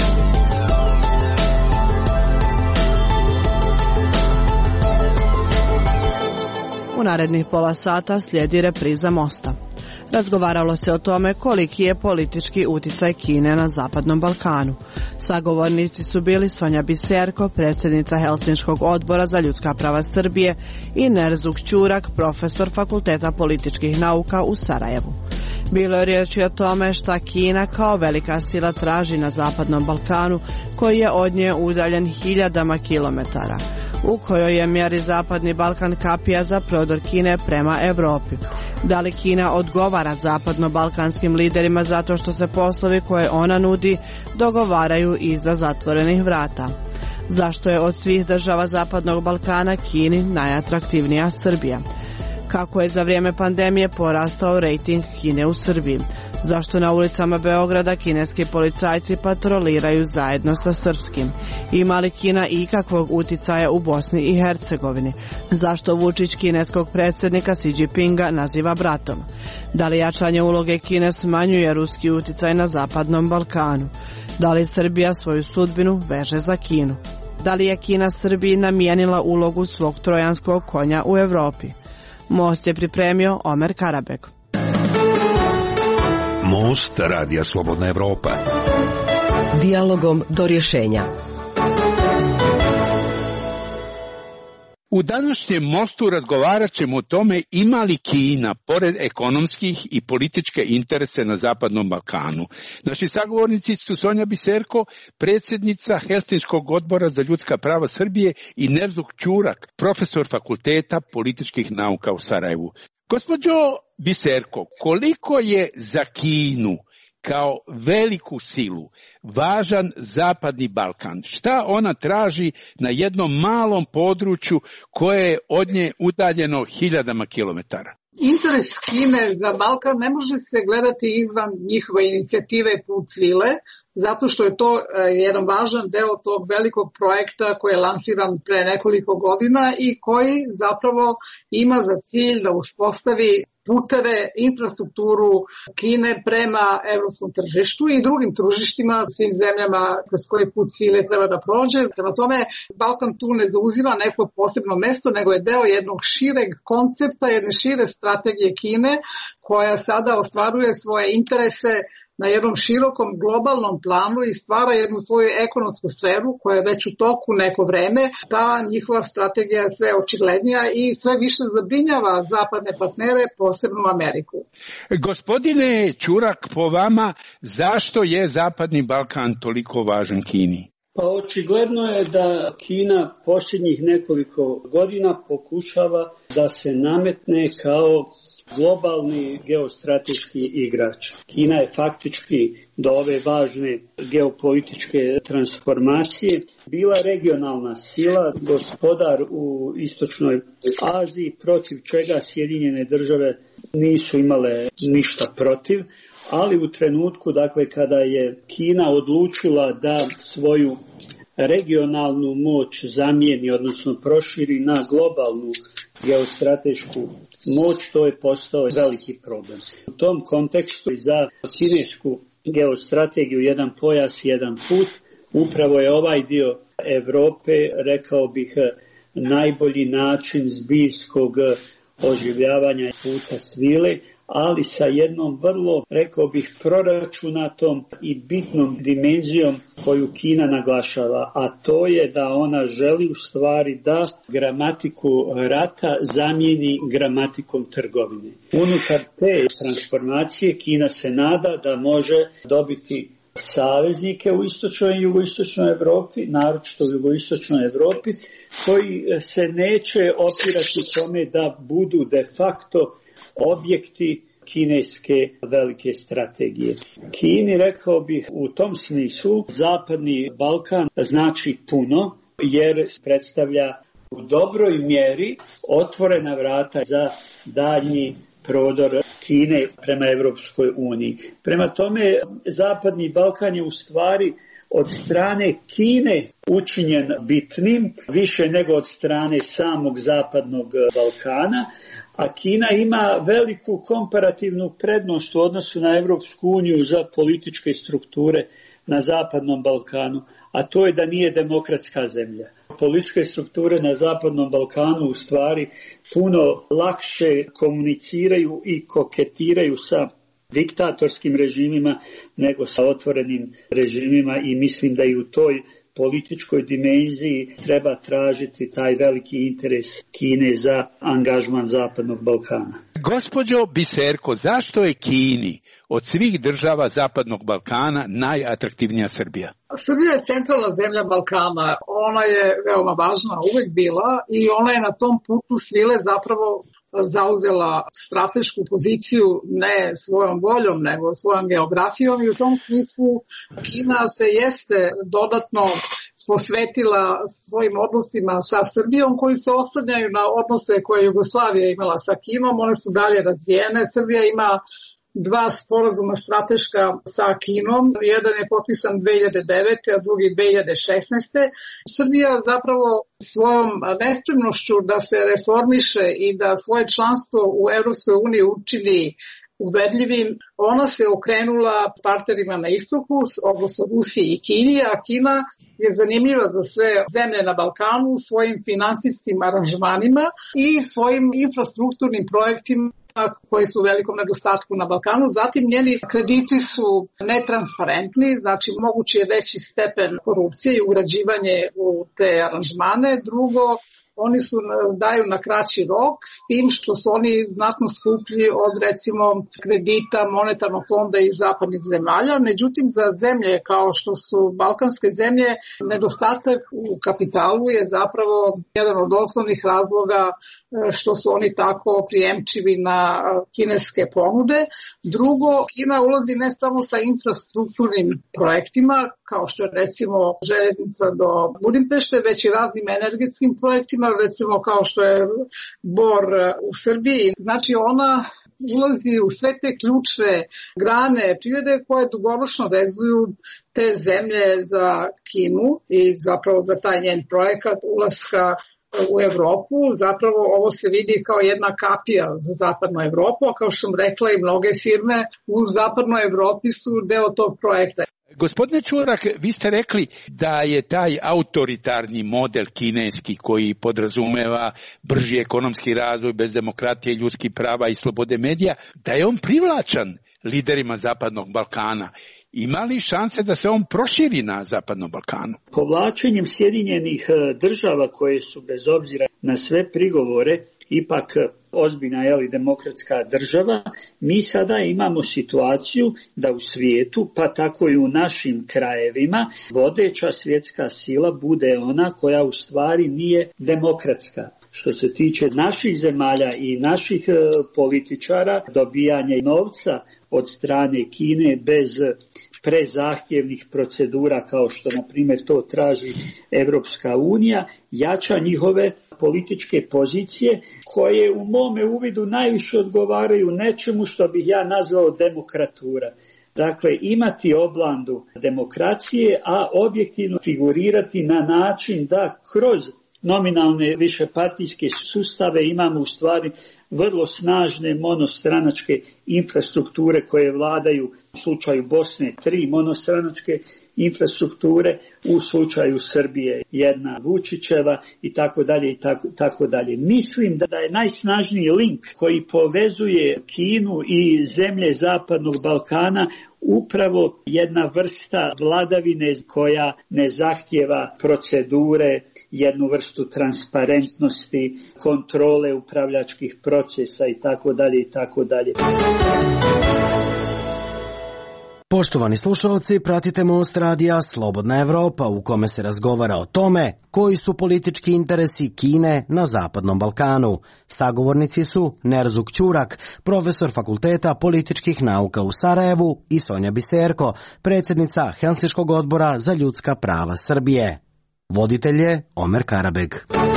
U narednih pola sata slijedi repriza Mosta. Razgovaralo se o tome koliki je politički uticaj Kine na Zapadnom Balkanu. Sagovornici su bili Sonja Biserko, predsjednica Helsinškog odbora za ljudska prava Srbije, i Nerzuk Ćurak, profesor Fakulteta političkih nauka u Sarajevu. Bilo je riječi o tome šta Kina kao velika sila traži na Zapadnom Balkanu, koji je od nje udaljen hiljadama kilometara. U kojoj je mjeri Zapadni Balkan kapija za prodor Kine prema Europi. Da li Kina odgovara zapadno-balkanskim liderima zato što se poslovi koje ona nudi dogovaraju iza zatvorenih vrata? Zašto je od svih država Zapadnog Balkana Kini najatraktivnija Srbija? Kako je za vrijeme pandemije porastao rejting Kine u Srbiji? Zašto na ulicama Beograda kineski policajci patroliraju zajedno sa srpskim? Ima li Kina ikakvog uticaja u Bosni i Hercegovini? Zašto Vučić kineskog predsjednika Xi Jinpinga naziva bratom? Da li jačanje uloge Kine smanjuje ruski uticaj na Zapadnom Balkanu? Da li Srbija svoju sudbinu veže za Kinu? Da li je Kina Srbiji namijenila ulogu svog trojanskog konja u Europi? Most je pripremio Omer Karabek. Most Radija Slobodna Evropa. Dijalogom do rješenja. U današnjem mostu razgovarat ćemo o tome ima li Kina, pored ekonomskih i političke interese na Zapadnom Balkanu. Naši sagovornici su Sonja Biserko, predsjednica Helsinškog odbora za ljudska prava Srbije, i Nerzuk Ćurak, profesor Fakulteta političkih nauka u Sarajevu. Gospođo Biserko, koliko je za Kinu kao veliku silu važan Zapadni Balkan? Šta ona traži na jednom malom području koje je od nje udaljeno hiljadama kilometara? Interes Kine za Balkan ne može se gledati izvan njihove inicijative Put svile, zato što je to jedan važan deo tog velikog projekta koji je lansiran pre nekoliko godina i koji zapravo ima za cilj da uspostavi puteve, infrastrukturu Kine prema evropskom tržištu i drugim tržištima, svim zemljama kroz koje put svile treba da prođe. Prema tome, Balkan tu ne zauzima neko posebno mesto, nego je deo jednog šireg koncepta, jedne šire strategije Kine, koja sada ostvaruje svoje interese na jednom širokom globalnom planu i stvara jednu svoju ekonomsku sferu koja je već u toku neko vreme. Ta njihova strategija je sve očiglednija i sve više zabrinjava zapadne partnere, posebno Ameriku. Gospodine Ćurak, po vama, zašto je Zapadni Balkan toliko važan Kini? Pa očigledno je da Kina posljednjih nekoliko godina pokušava da se nametne kao globalni geostrateški igrač. Kina je faktički do ove važne geopolitičke transformacije bila regionalna sila, gospodar u istočnoj Aziji, protiv čega Sjedinjene države nisu imale ništa protiv, ali u trenutku, dakle, kada je Kina odlučila da svoju regionalnu moć zamijeni, odnosno proširi na globalnu geostratešku moć, to je postao veliki problem. U tom kontekstu za kinesku geostrategiju jedan pojas, jedan put, upravo je ovaj dio Evrope, rekao bih, najbolji način zbiljskog oživljavanja puta svile, ali sa jednom vrlo, rekao bih, proračunatom i bitnom dimenzijom koju Kina naglašava, a to je da ona želi u stvari da gramatiku rata zamijeni gramatikom trgovine. Unutar te transformacije Kina se nada da može dobiti saveznike u istočnoj i jugoistočnoj Evropi, naročito u jugoistočnoj Evropi, koji se neće opirati tome da budu de facto objekti kineske velike strategije. Kini, rekao bih, u tom smislu Zapadni Balkan znači puno, jer predstavlja u dobroj mjeri otvorena vrata za daljnji prodor Kine prema Evropskoj uniji. Prema tome, Zapadni Balkan je u stvari od strane Kine učinjen bitnim, više nego od strane samog Zapadnog Balkana, a Kina ima veliku komparativnu prednost u odnosu na Evropsku uniju za političke strukture na Zapadnom Balkanu, a to je da nije demokratska zemlja. Političke strukture na Zapadnom Balkanu u stvari puno lakše komuniciraju i koketiraju sa diktatorskim režimima nego sa otvorenim režimima i mislim da i u toj političkoj dimenziji treba tražiti taj veliki interes Kine za angažman Zapadnog Balkana. Gospođo Biserko, zašto je Kini od svih država Zapadnog Balkana najatraktivnija Srbija? Srbija je centralna zemlja Balkana. Ona je veoma važna, uvek bila, i ona je na tom putu svile zapravo zauzela stratešku poziciju ne svojom voljom, nego svojom geografijom, i u tom smislu Kina se jeste dodatno posvetila svojim odnosima sa Srbijom, koji se oslanjaju na odnose koje je Jugoslavija imala sa Kinom. One su dalje razvijene. Srbija ima dva sporazuma strateška sa Kinom. Jedan je potpisan dve hiljade devete. a drugi dve hiljade šesnaeste. Srbija zapravo svojom nespremnošću da se reformiše i da svoje članstvo u Evropskoj uniji učini ubedljivim, ona se okrenula partnerima na istoku, odnosno Rusiji i Kini, a Kina je zanimljiva za sve zemlje na Balkanu svojim finansijskim aranžmanima i svojim infrastrukturnim projektima koji su u velikom nedostatku na Balkanu. Zatim njeni krediti su netransparentni, znači mogući je veći stepen korupcije i ugrađivanje u te aranžmane. Drugo, oni su daju na kraći rok, s tim što su oni znatno skuplji od recimo kredita monetarnog fonda iz zapadnih zemalja. Međutim, za zemlje kao što su balkanske zemlje, nedostatak u kapitalu je zapravo jedan od osnovnih razloga što su oni tako prijemčivi na kineske ponude. Drugo, Kina ulazi ne samo sa infrastrukturnim projektima, kao što je recimo željeznica do Budimpešte, već i raznim energetskim projektima, recimo kao što je Bor u Srbiji. Znači ona ulazi u sve te ključne grane privrede koje dugoročno vezuju te zemlje za Kinu i zapravo za taj njen projekat ulaska u Evropu. Zapravo ovo se vidi kao jedna kapija za zapadnu Evropu, a kao što sam rekla i mnoge firme u zapadnoj Evropi su deo tog projekta. Gospodine Čurak, vi ste rekli da je taj autoritarni model kineski koji podrazumeva brži ekonomski razvoj bez demokratije, ljudskih prava i slobode medija, da je on privlačan liderima Zapadnog Balkana. Ima li šanse da se on proširi na Zapadnom Balkanu? Povlačenjem Sjedinjenih država koje su bez obzira na sve prigovore ipak ozbiljna je li demokratska država, mi sada imamo situaciju da u svijetu, pa tako i u našim krajevima, vodeća svjetska sila bude ona koja u stvari nije demokratska. Što se tiče naših zemalja i naših političara, dobijanje novca od strane Kine bez prezahtjevnih procedura kao što na primjer to traži Evropska unija, jača njihove političke pozicije koje u mome uvidu najviše odgovaraju nečemu što bih ja nazvao demokratura. Dakle, imati oblandu demokracije, a objektivno figurirati na način da kroz nominalne višepartijske sustave, imamo u stvari vrlo snažne monostranačke infrastrukture koje vladaju u slučaju Bosne tri monostranačke infrastrukture, u slučaju Srbije jedna Vučićeva i tako dalje i tako, tako dalje. Mislim da je najsnažniji link koji povezuje Kinu i zemlje Zapadnog Balkana upravo jedna vrsta vladavine koja ne zahtijeva procedure, jednu vrstu transparentnosti, kontrole upravljačkih procesa i tako dalje i tako dalje. Poštovani slušalci, pratite Most radija Slobodna Evropa u kome se razgovara o tome koji su politički interesi Kine na Zapadnom Balkanu. Sagovornici su Nerzuk Ćurak, profesor Fakulteta političkih nauka u Sarajevu, i Sonja Biserko, predsjednica Helsinškog odbora za ljudska prava Srbije. Voditelj je Omer Karabeg.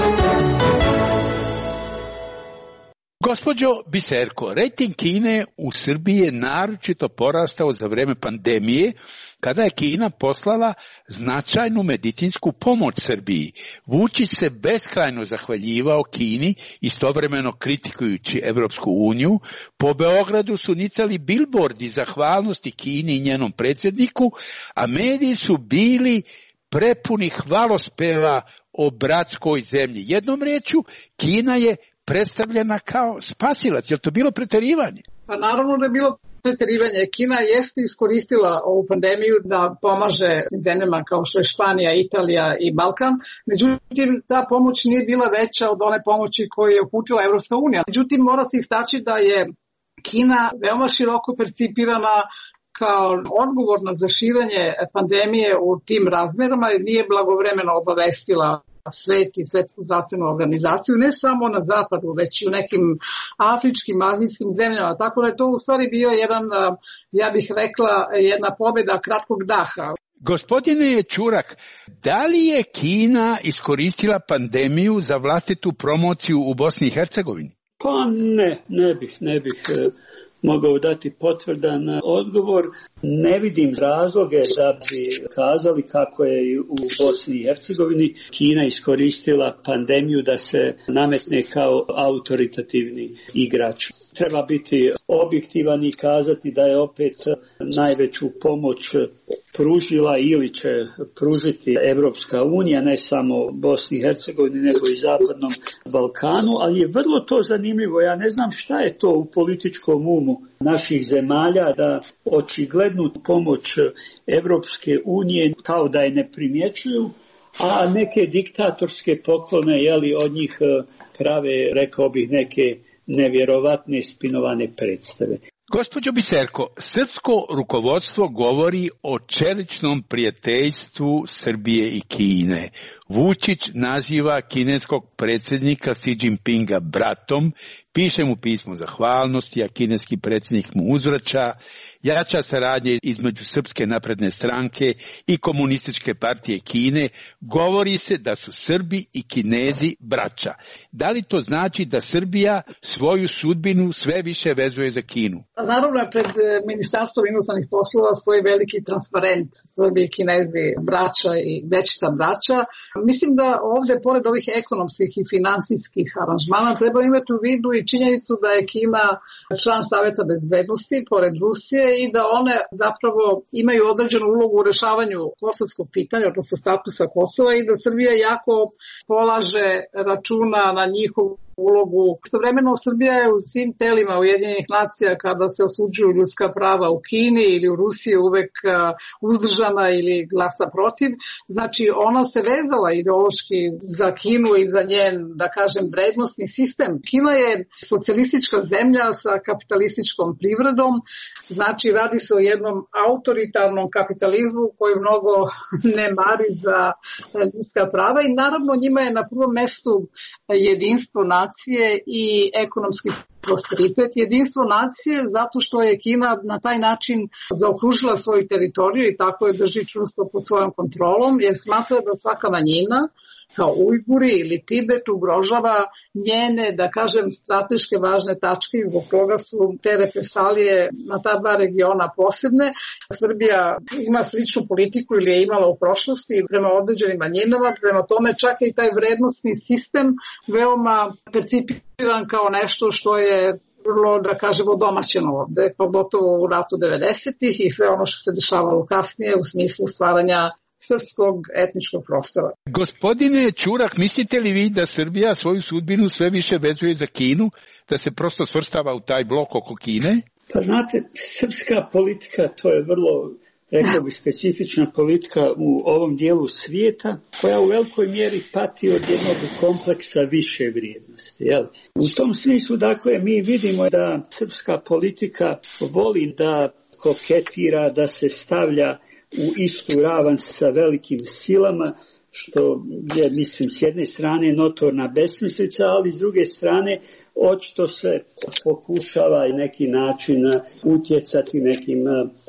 Gospođo Biserko, rejting Kine u Srbiji je naročito porastao za vreme pandemije, kada je Kina poslala značajnu medicinsku pomoć Srbiji. Vučić se beskrajno zahvaljivao Kini, istovremeno kritikujući Evropsku uniju. Po Beogradu su nicali bilbordi zahvalnosti Kini i njenom predsjedniku, a mediji su bili prepuni hvalospeva o bratskoj zemlji. Jednom rečju, Kina je predstavljena kao spasilac. Je li to bilo preterivanje? Pa naravno da je bilo preterivanje. Kina jeste iskoristila ovu pandemiju da pomaže zemljama kao što je Španija, Italija i Balkan. Međutim, ta pomoć nije bila veća od one pomoći koju je uputila Evropska unija. Međutim, mora se istaći da je Kina veoma široko percipirana kao odgovorna za širenje pandemije u tim razmerama, jer nije blagovremeno obavestila svet i svetsku zdravstvenu organizaciju, ne samo na zapadu, već i u nekim afričkim, azijskim zemljama. Tako da je to u stvari bio jedan, ja bih rekla, jedna pobjeda kratkog daha. Gospodine Ćurak, da li je Kina iskoristila pandemiju za vlastitu promociju u Bosni i Hercegovini? Pa ne, ne bih, ne bih mogao dati potvrdan odgovor. Ne vidim razloge da bi kazali kako je u Bosni i Hercegovini Kina iskoristila pandemiju da se nametne kao autoritativni igrač. Treba biti objektivan i kazati da je opet najveću pomoć pružila ili će pružiti Evropska unija, ne samo Bosni i Hercegovini, nego i Zapadnom Balkanu, ali je vrlo to zanimljivo. Ja ne znam šta je to u političkom umu naših zemalja da očiglednu pomoć Evropske unije kao da je ne primjećuju, a neke diktatorske poklone, jeli, od njih prave, rekao bih, neke nevjerovatne spinovane predstave. Gospođo Biserko, srpsko rukovodstvo govori o čeličnom prijateljstvu Srbije i Kine. Vučić naziva kineskog predsjednika Xi Jinpinga bratom, piše mu pismo zahvalnosti, a kineski predsjednik mu uzvraća. Jača saradnje između Srpske napredne stranke i Komunističke partije Kine. Govori se da su Srbi i Kinezi braća. Da li to znači da Srbija svoju sudbinu sve više vezuje za Kinu? Naravno, pred Ministarstvom inostranih poslova stoji veliki transparent Srbi i Kinezi braća i večita braća. Mislim da ovde, pored ovih ekonomskih i finansijskih aranžmana, treba imati u vidu i činjenicu da je Kina član Saveta bezbednosti, pored Rusije, i da one zapravo imaju određenu ulogu u rešavanju kosovskog pitanja, odnosno statusa Kosova, i da Srbija jako polaže računa na njihovu ulogu. Istovremeno Srbija je u svim telima Ujedinjenih nacija kada se osuđuju ljudska prava u Kini ili u Rusiji uvek uzdržana ili glasa protiv. Znači ona se vezala ideološki za Kinu i za njen, da kažem, vrednostni sistem. Kina je socijalistička zemlja sa kapitalističkom privredom, znači radi se o jednom autoritarnom kapitalizmu koji mnogo ne mari za ljudska prava i naravno njima je na prvom mestu jedinstvo nacije i ekonomski prosperitet, jedinstvo nacije, zato što je Kina na taj način zaokružila svoju teritoriju i tako je drži čvrsto pod svojom kontrolom, jer smatra da svaka manjina, kao Ujguri ili Tibet, ugrožava njene, da kažem, strateške važne tačke i zbog toga su te represalije na ta dva regiona posebne. Srbija ima sličnu politiku ili je imala u prošlosti prema određenim manjinama, prema tome čak i taj vrednostni sistem veoma percipiran kao nešto što je vrlo, da kažemo, domaćeno ovde, pogotovo u ratu devedesetih i sve ono što se dešavalo kasnije u smislu stvaranja srpskog etničkog prostora. Gospodine Ćurak, mislite li vi da Srbija svoju sudbinu sve više vezuje za Kinu, da se prosto svrstava u taj blok oko Kine? Pa znate, srpska politika, to je vrlo, rekao bi, specifična politika u ovom dijelu svijeta, koja u velikoj mjeri pati od jednog kompleksa više vrijednosti. Jel? U tom smislu, dakle, mi vidimo da srpska politika voli da koketira, da se stavlja u istu ravan sa velikim silama, što je, mislim, s jedne strane notorna besmislica, ali s druge strane očito se pokušava i neki način utjecati nekim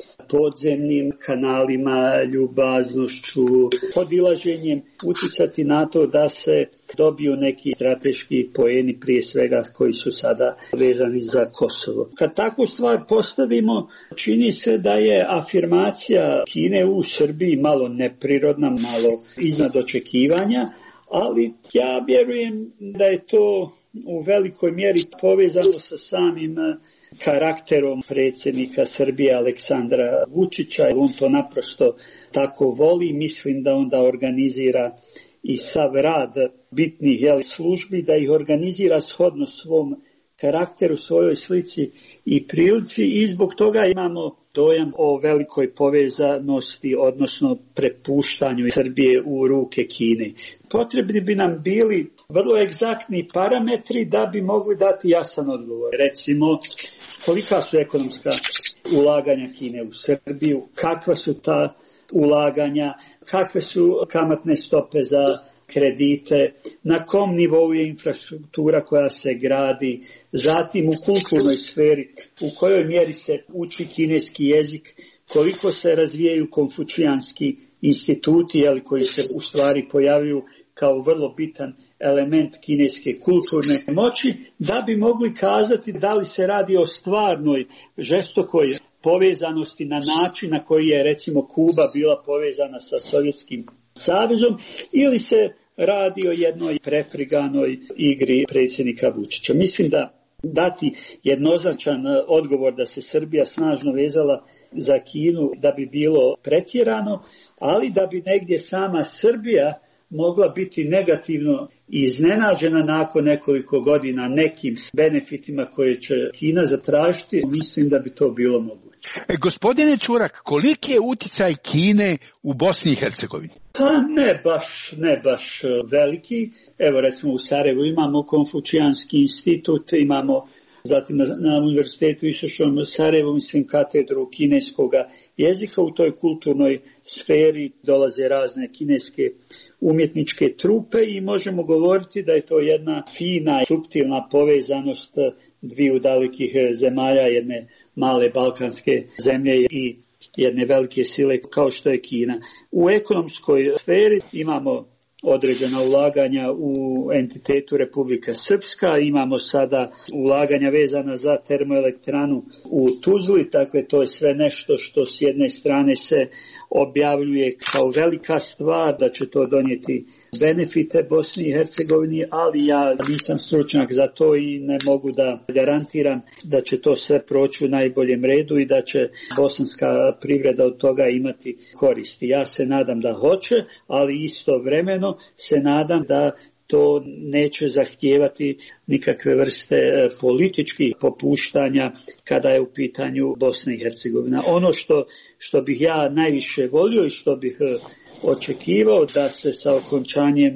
podzemnim kanalima, ljubaznošću, podilaženjem, utjecati na to da se dobiju neki strateški poeni, prije svega koji su sada vezani za Kosovo. Kad takvu stvar postavimo, čini se da je afirmacija Kine u Srbiji malo neprirodna, malo iznad očekivanja, ali ja vjerujem da je to u velikoj mjeri povezano sa samim karakterom predsjednika Srbije Aleksandra Vučića. On to naprosto tako voli. Mislim da onda organizira i sav rad bitnih jel, službi, da ih organizira shodno svom karakteru, svojoj slici i prilici, i zbog toga imamo dojam o velikoj povezanosti, odnosno prepuštanju Srbije u ruke Kine. Potrebni bi nam bili vrlo egzaktni parametri da bi mogli dati jasan odgovor. Recimo, kolika su ekonomska ulaganja Kine u Srbiju, kakva su ta ulaganja, kakve su kamatne stope za kredite, na kom nivou je infrastruktura koja se gradi, zatim u kulturnoj sferi, u kojoj mjeri se uči kineski jezik, koliko se razvijaju konfučijanski instituti, jeli, koji se u stvari pojavljuju kao vrlo bitan element kineske kulturne moći, da bi mogli kazati da li se radi o stvarnoj, žestokoj povezanosti na način na koji je recimo Kuba bila povezana sa Sovjetskim savezom, ili se radi o jednoj prefriganoj igri predsjednika Vučića. Mislim da dati jednoznačan odgovor da se Srbija snažno vezala za Kinu da bi bilo pretjerano, ali da bi negdje sama Srbija mogla biti negativno iznenađena nakon nekoliko godina nekim benefitima koje će Kina zatražiti, mislim da bi to bilo moguće. E, gospodine Ćurak, koliki je utjecaj Kine u Bosni i Hercegovini? Pa ne baš, ne baš veliki. Evo recimo u Sarajevu imamo Konfučijanski institut, imamo zatim na, na Univerzitetu Istočnom Sarajevu, mislim, katedru kineskog jezika. U toj kulturnoj sferi dolaze razne kineske umjetničke trupe i možemo govoriti da je to jedna fina, suptilna povezanost dviju dalekih zemalja, jedne male balkanske zemlje i jedne velike sile kao što je Kina. U ekonomskoj sferi imamo određena ulaganja u entitetu Republika Srpska, imamo sada ulaganja vezana za termoelektranu u Tuzli, dakle to je sve nešto što s jedne strane se objavljuje kao velika stvar, da će to donijeti benefite Bosni i Hercegovini, ali ja nisam stručnjak za to i ne mogu da garantiram da će to sve proći u najboljem redu i da će bosanska privreda od toga imati koristi. Ja se nadam da hoće, ali istovremeno se nadam da to neće zahtijevati nikakve vrste političkih popuštanja kada je u pitanju Bosna i Hercegovina. Ono što, što bih ja najviše volio i što bih očekivao da se sa okončanjem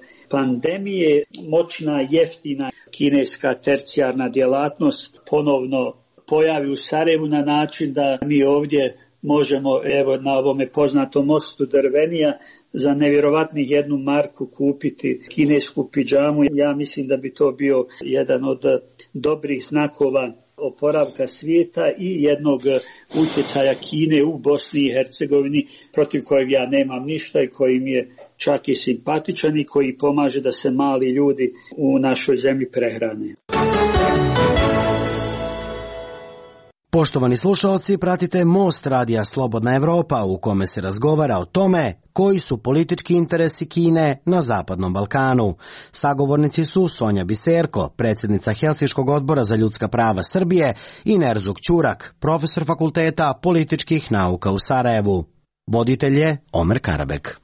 pandemije moćna, jeftina kineska tercijarna djelatnost ponovno pojavi u Sarajevu na način da mi ovdje možemo, evo na ovome poznatom mostu Drvenija, za nevjerovatnih jednu marku kupiti kinesku pidžamu. Ja mislim da bi to bio jedan od dobrih znakova oporavka svijeta i jednog utjecaja Kine u Bosni i Hercegovini, protiv kojeg ja nemam ništa i koji mi je čak i simpatičan i koji pomaže da se mali ljudi u našoj zemlji prehrane. Poštovani slušalci, pratite Most radija Slobodna Evropa u kome se razgovara o tome koji su politički interesi Kine na Zapadnom Balkanu. Sagovornici su Sonja Biserko, predsjednica Helsinškog odbora za ljudska prava Srbije, i Nerzuk Ćurak, profesor Fakulteta političkih nauka u Sarajevu. Voditelj je Omer Karabek.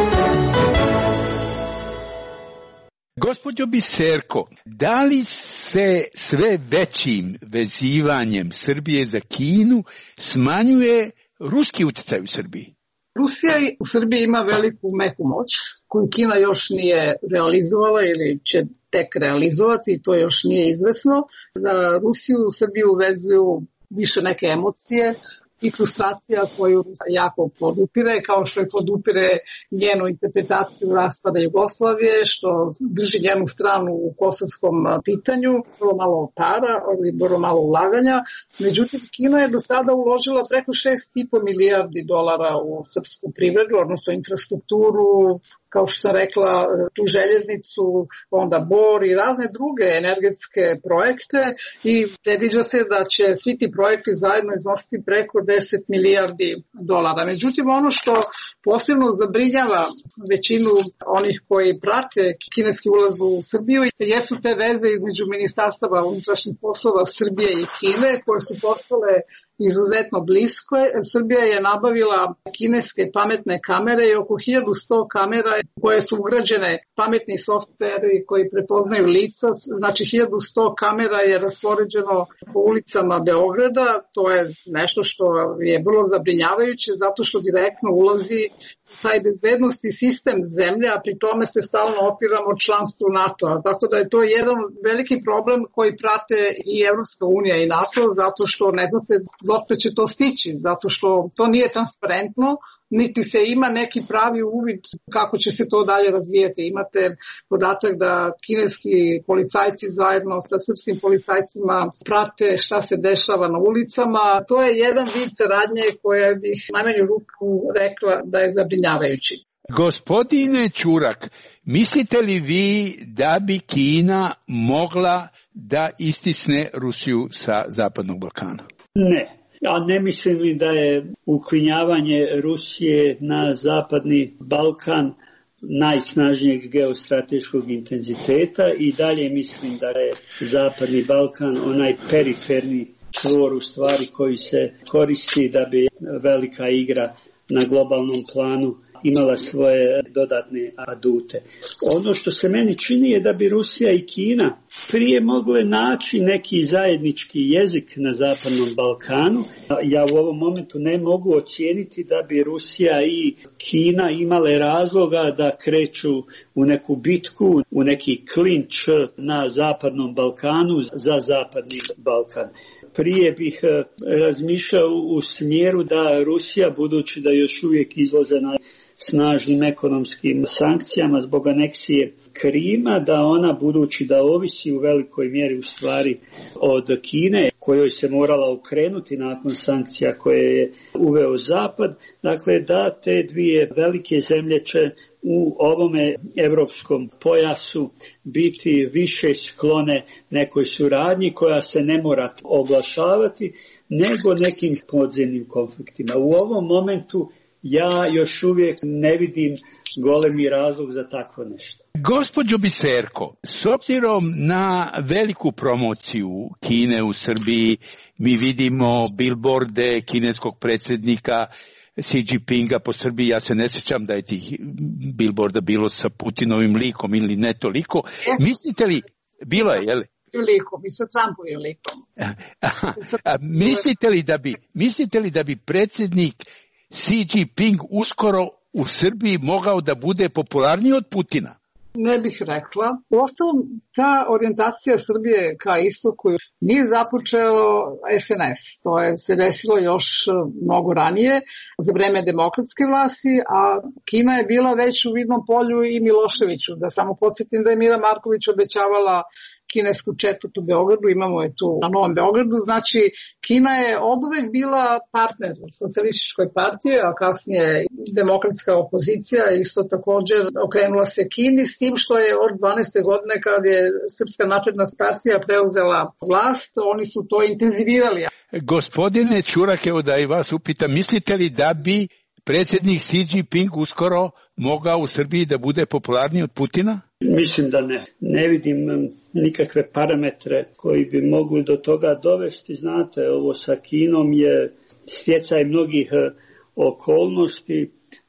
Gospođo Biserko, da li se sve većim vezivanjem Srbije za Kinu smanjuje ruski utjecaj u Srbiji? Rusija u Srbiji ima veliku meku moć koju Kina još nije realizovala ili će tek realizovati, to još nije izvesno. Za Rusiju u Srbiju vezuju više neke emocije i frustracija koju jako podupire, kao što je podupire njenu interpretaciju raspada Jugoslavije, što drži njenu stranu u kosovskom pitanju, vrlo malo para, ali vrlo malo ulaganja. Međutim, Kina je do sada uložila preko šest i po milijardi dolara u srpsku privredu, odnosno infrastrukturu, kao što sam rekla, tu željeznicu, onda Bor i razne druge energetske projekte i predviđa se da će svi ti projekti zajedno iznositi preko deset milijardi dolara. Međutim, ono što posebno zabrinjava većinu onih koji prate kineski ulaz u Srbiju jesu te veze između ministarstava unutrašnjih poslova Srbije i Kine, koje su postale izuzetno blisko. Srbija je nabavila kineske pametne kamere i oko hiljadu sto kamera koje su ugrađene pametni softveri koji prepoznaju lica. Znači hiljadu sto kamera je raspoređeno po ulicama Beograda. To je nešto što je vrlo zabrinjavajuće zato što direktno ulazi taj bezbednosti sistem zemlje, a pri tome se stalno opiramo članstvu NATO-a. Tako da je to jedan veliki problem koji prate i Evropska unija i NATO, zato što ne zna se dokle će to stići, zato što to nije transparentno, niti se ima neki pravi uvid kako će se to dalje razvijeti. Imate podatak da kineski policajci zajedno sa srpskim policajcima prate šta se dešava na ulicama. To je jedan vid saradnje koje bih najmanju ruku rekla da je zabrinjavajući. Gospodine Ćurak, mislite li vi da bi Kina mogla da istisne Rusiju sa Zapadnog Balkana? Ne. Ja ne mislim da je uklinjavanje Rusije na Zapadni Balkan najsnažnijeg geostrateškog intenziteta i dalje mislim da je Zapadni Balkan onaj periferni čvor u stvari koji se koristi da bi velika igra na globalnom planu imala svoje dodatne adute. Ono što se meni čini je da bi Rusija i Kina prije mogle naći neki zajednički jezik na Zapadnom Balkanu. Ja u ovom momentu ne mogu ocijeniti da bi Rusija i Kina imale razloga da kreću u neku bitku, u neki klinč na Zapadnom Balkanu za Zapadni Balkan. Prije bih razmišljao u smjeru da Rusija, budući da još uvijek izložena snažnim ekonomskim sankcijama zbog aneksije Krima, da ona, budući da ovisi u velikoj mjeri u stvari od Kine, kojoj se morala okrenuti nakon sankcija koje je uveo Zapad, dakle da te dvije velike zemlje će u ovome evropskom pojasu biti više sklone nekoj suradnji koja se ne mora oglašavati, nego nekim podzemnim konfliktima. U ovom momentu ja još uvijek ne vidim golemi razlog za takvo nešto. Gospođo Biserko, s obzirom na veliku promociju Kine u Srbiji, mi vidimo bilborde kineskog predsjednika Xi Jinpinga po Srbiji. Ja se ne sjećam da je tih bilborda bilo sa Putinovim likom ili ne toliko. Mislite li, bilo je, jel? Likom, i sa Trumpovim likom. Mislite li da bi, mislite li da bi predsjednik Xi Jinping uskoro u Srbiji mogao da bude popularniji od Putina? Ne bih rekla. Uostalom, ta orijentacija Srbije ka istoku nije započelo es en es. To je se desilo još mnogo ranije, za vreme demokratske vlasti, a Kina je bila već u vidnom polju i Miloševiću. Da samo podsjetim da je Mira Marković obećavala kinesku četvrt u Beogradu, imamo je tu na Novom Beogradu, znači Kina je oduvek bila partner socijalističkoj partije, a kasnije demokratska opozicija isto također okrenula se Kini, s tim što je od dvanaeste godine kad je Srpska napredna partija preuzela vlast, oni su to intenzivirali. Gospodine Ćurak, evo da i vas upitam, mislite li da bi predsjednik Xi Jinping uskoro mogao u Srbiji da bude popularniji od Putina? Mislim da ne. Ne vidim nikakve parametre koji bi mogli do toga dovesti. Znate, ovo sa Kinom je stjecaj mnogih okolnosti,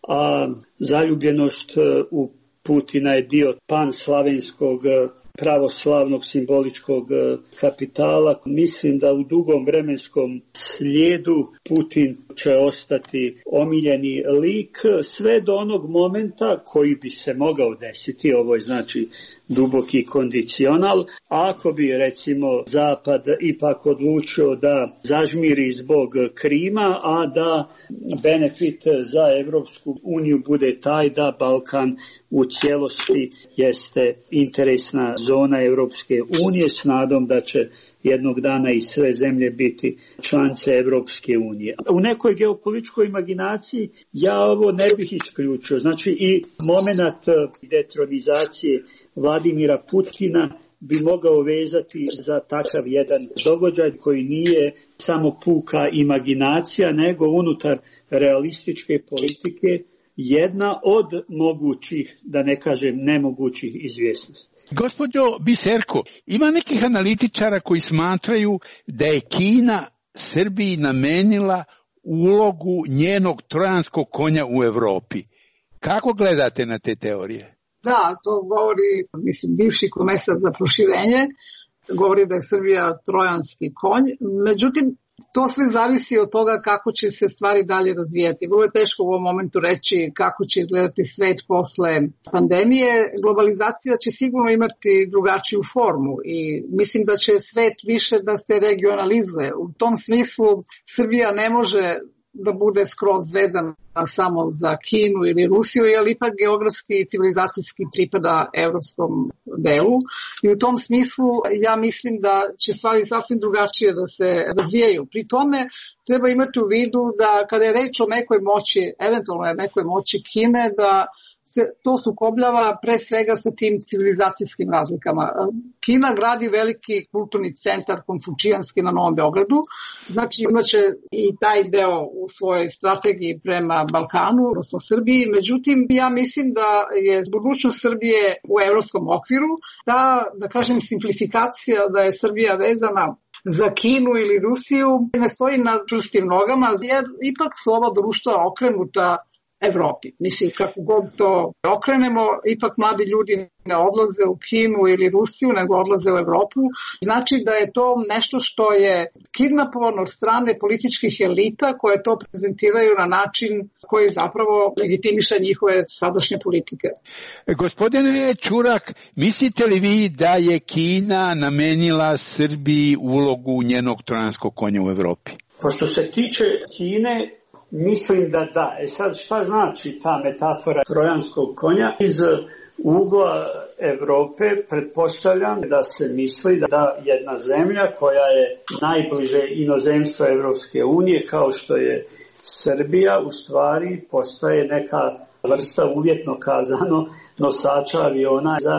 a zaljubljenost u Putina je dio panslavenskog pravoslavnog simboličkog kapitala. Mislim da u dugom vremenskom slijedu Putin će ostati omiljeni lik sve do onog momenta koji bi se mogao desiti, ovo je znači duboki kondicional, ako bi recimo Zapad ipak odlučio da zažmiri zbog Krima, a da benefit za Evropsku uniju bude taj da Balkan u cijelosti jeste interesna zona Evropske unije s nadom da će jednog dana i sve zemlje biti članice Evropske unije. U nekoj geopolitičkoj imaginaciji ja ovo ne bih isključio. Znači i moment detronizacije Vladimira Putina bi mogao vezati za takav jedan događaj koji nije samo puka imaginacija, nego unutar realističke politike jedna od mogućih, da ne kažem nemogućih izvjesnosti. Gospođo Biserko, ima nekih analitičara koji smatraju da je Kina Srbiji namenila ulogu njenog trojanskog konja u Evropi. Kako gledate na te teorije? Da, to govori, mislim, bivši komesar za proširenje, govori da je Srbija trojanski konj, međutim, to sve zavisi od toga kako će se stvari dalje razvijati. Vrlo je teško u ovom momentu reći kako će izgledati svet posle pandemije. Globalizacija će sigurno imati drugačiju formu i mislim da će svet više da se regionalizuje. U tom smislu Srbija ne može da bude skroz vezana samo za Kinu ili Rusiju, jer ipak geografski i civilizacijski pripada evropskom delu. I u tom smislu ja mislim da će stvari sasvim drugačije da se razvijaju. Pri tome treba imati u vidu da kada je reč o nekoj moći, eventualno je nekoj moći Kine, da se to sukobljava pre svega sa tim civilizacijskim razlikama. Kina gradi veliki kulturni centar konfučijanski na Novom Beogradu, znači imaće i taj deo u svojoj strategiji prema Balkanu, odnosno Srbiji, međutim ja mislim da je budućnost Srbije u evropskom okviru, da, da kažem, simplifikacija da je Srbija vezana za Kinu ili Rusiju ne stoji na čvrstim nogama, jer ipak su ova društva okrenuta Evropi. Mislim, kako god to okrenemo, ipak mladi ljudi ne odlaze u Kinu ili Rusiju, nego odlaze u Evropu. Znači da je to nešto što je kidnapovano od strane političkih elita koje to prezentiraju na način koji zapravo legitimiše njihove sadašnje politike. Gospodine Ćurak, mislite li vi da je Kina namenila Srbiji ulogu njenog trojanskog konja u Evropi? Pošto se tiče Kine, mislim da da. E sad šta znači ta metafora trojanskog konja? Iz ugla Evrope pretpostavljam da se misli da jedna zemlja koja je najbliže inozemstva Evropske unije, kao što je Srbija, u stvari postaje neka vrsta, uvjetno kazano, nosača aviona za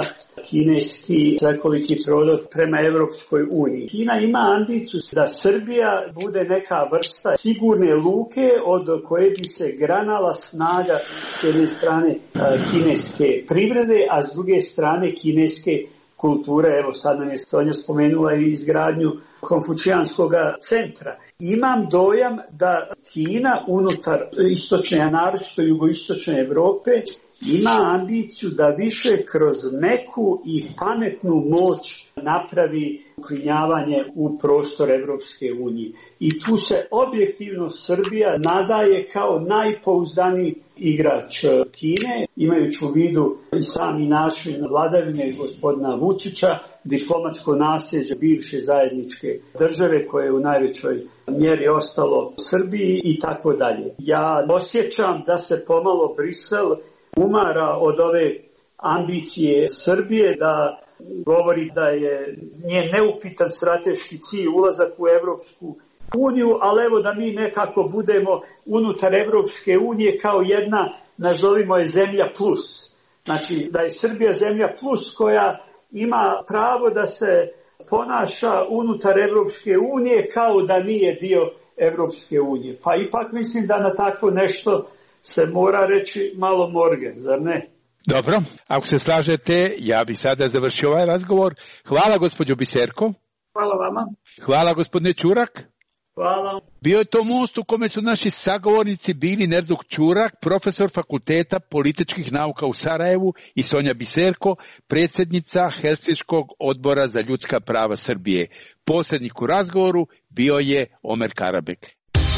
kineski svekoliki prodor prema Evropskoj uniji. Kina ima ambiciju da Srbija bude neka vrsta sigurne luke od koje bi se granala snaga s jedne strane kineske privrede, a s druge strane kineske kulture. Evo sad nam je Sonja spomenula i izgradnju konfučijanskog centra. Imam dojam da Kina unutar istočne, a naročito jugoistočne Evrope ima ambiciju da više kroz meku i pametnu moć napravi uklinjavanje u prostor Evropske unije. I tu se objektivno Srbija nadaje kao najpouzdaniji igrač Kine, imajući u vidu i sami način vladavine gospodina Vučića, diplomatsko nasljeđe bivše zajedničke države koje je u najvećoj mjeri ostalo u Srbiji i tako dalje. Ja osjećam da se pomalo Brisel umara od ove ambicije Srbije da govori da je njen neupitan strateški cilj ulazak u Evropsku uniju, ali evo da mi nekako budemo unutar Evropske unije kao jedna, nazovimo je zemlja plus. Znači da je Srbija zemlja plus koja ima pravo da se ponaša unutar Evropske unije kao da nije dio Evropske unije. Pa ipak mislim da na tako nešto se mora reći malo morgen, zar ne? Dobro, ako se slažete, ja bih sada završio ovaj razgovor. Hvala gospođo Biserko. Hvala vama. Hvala gospodine Ćurak. Hvala. Bio je to most u kome su naši sagovornici bili Nerzuk Ćurak, profesor Fakulteta političkih nauka u Sarajevu, i Sonja Biserko, predsjednica Helsinškog odbora za ljudska prava Srbije. Posrednik u razgovoru bio je Omer Karabek.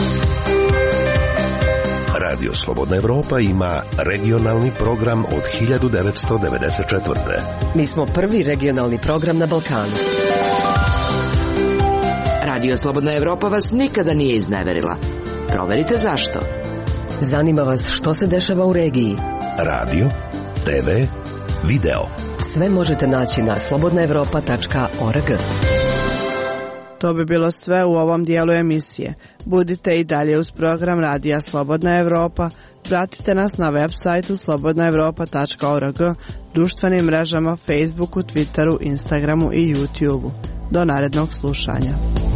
Radio Slobodna Evropa ima regionalni program od hiljadu devetsto devedeset četvrte. Mi smo prvi regionalni program na Balkanu. Radio Slobodna Evropa vas nikada nije izneverila. Proverite zašto. Zanima vas što se dešava u regiji. Radio, te ve, video. Sve možete naći na slobodna evropa tačka org. To bi bilo sve u ovom dijelu emisije. Budite i dalje uz program Radija Slobodna Evropa. Pratite nas na web sajtu slobodna evropa tačka org, društvenim mrežama Facebooku, Twitteru, Instagramu i YouTubeu. Do narednog slušanja.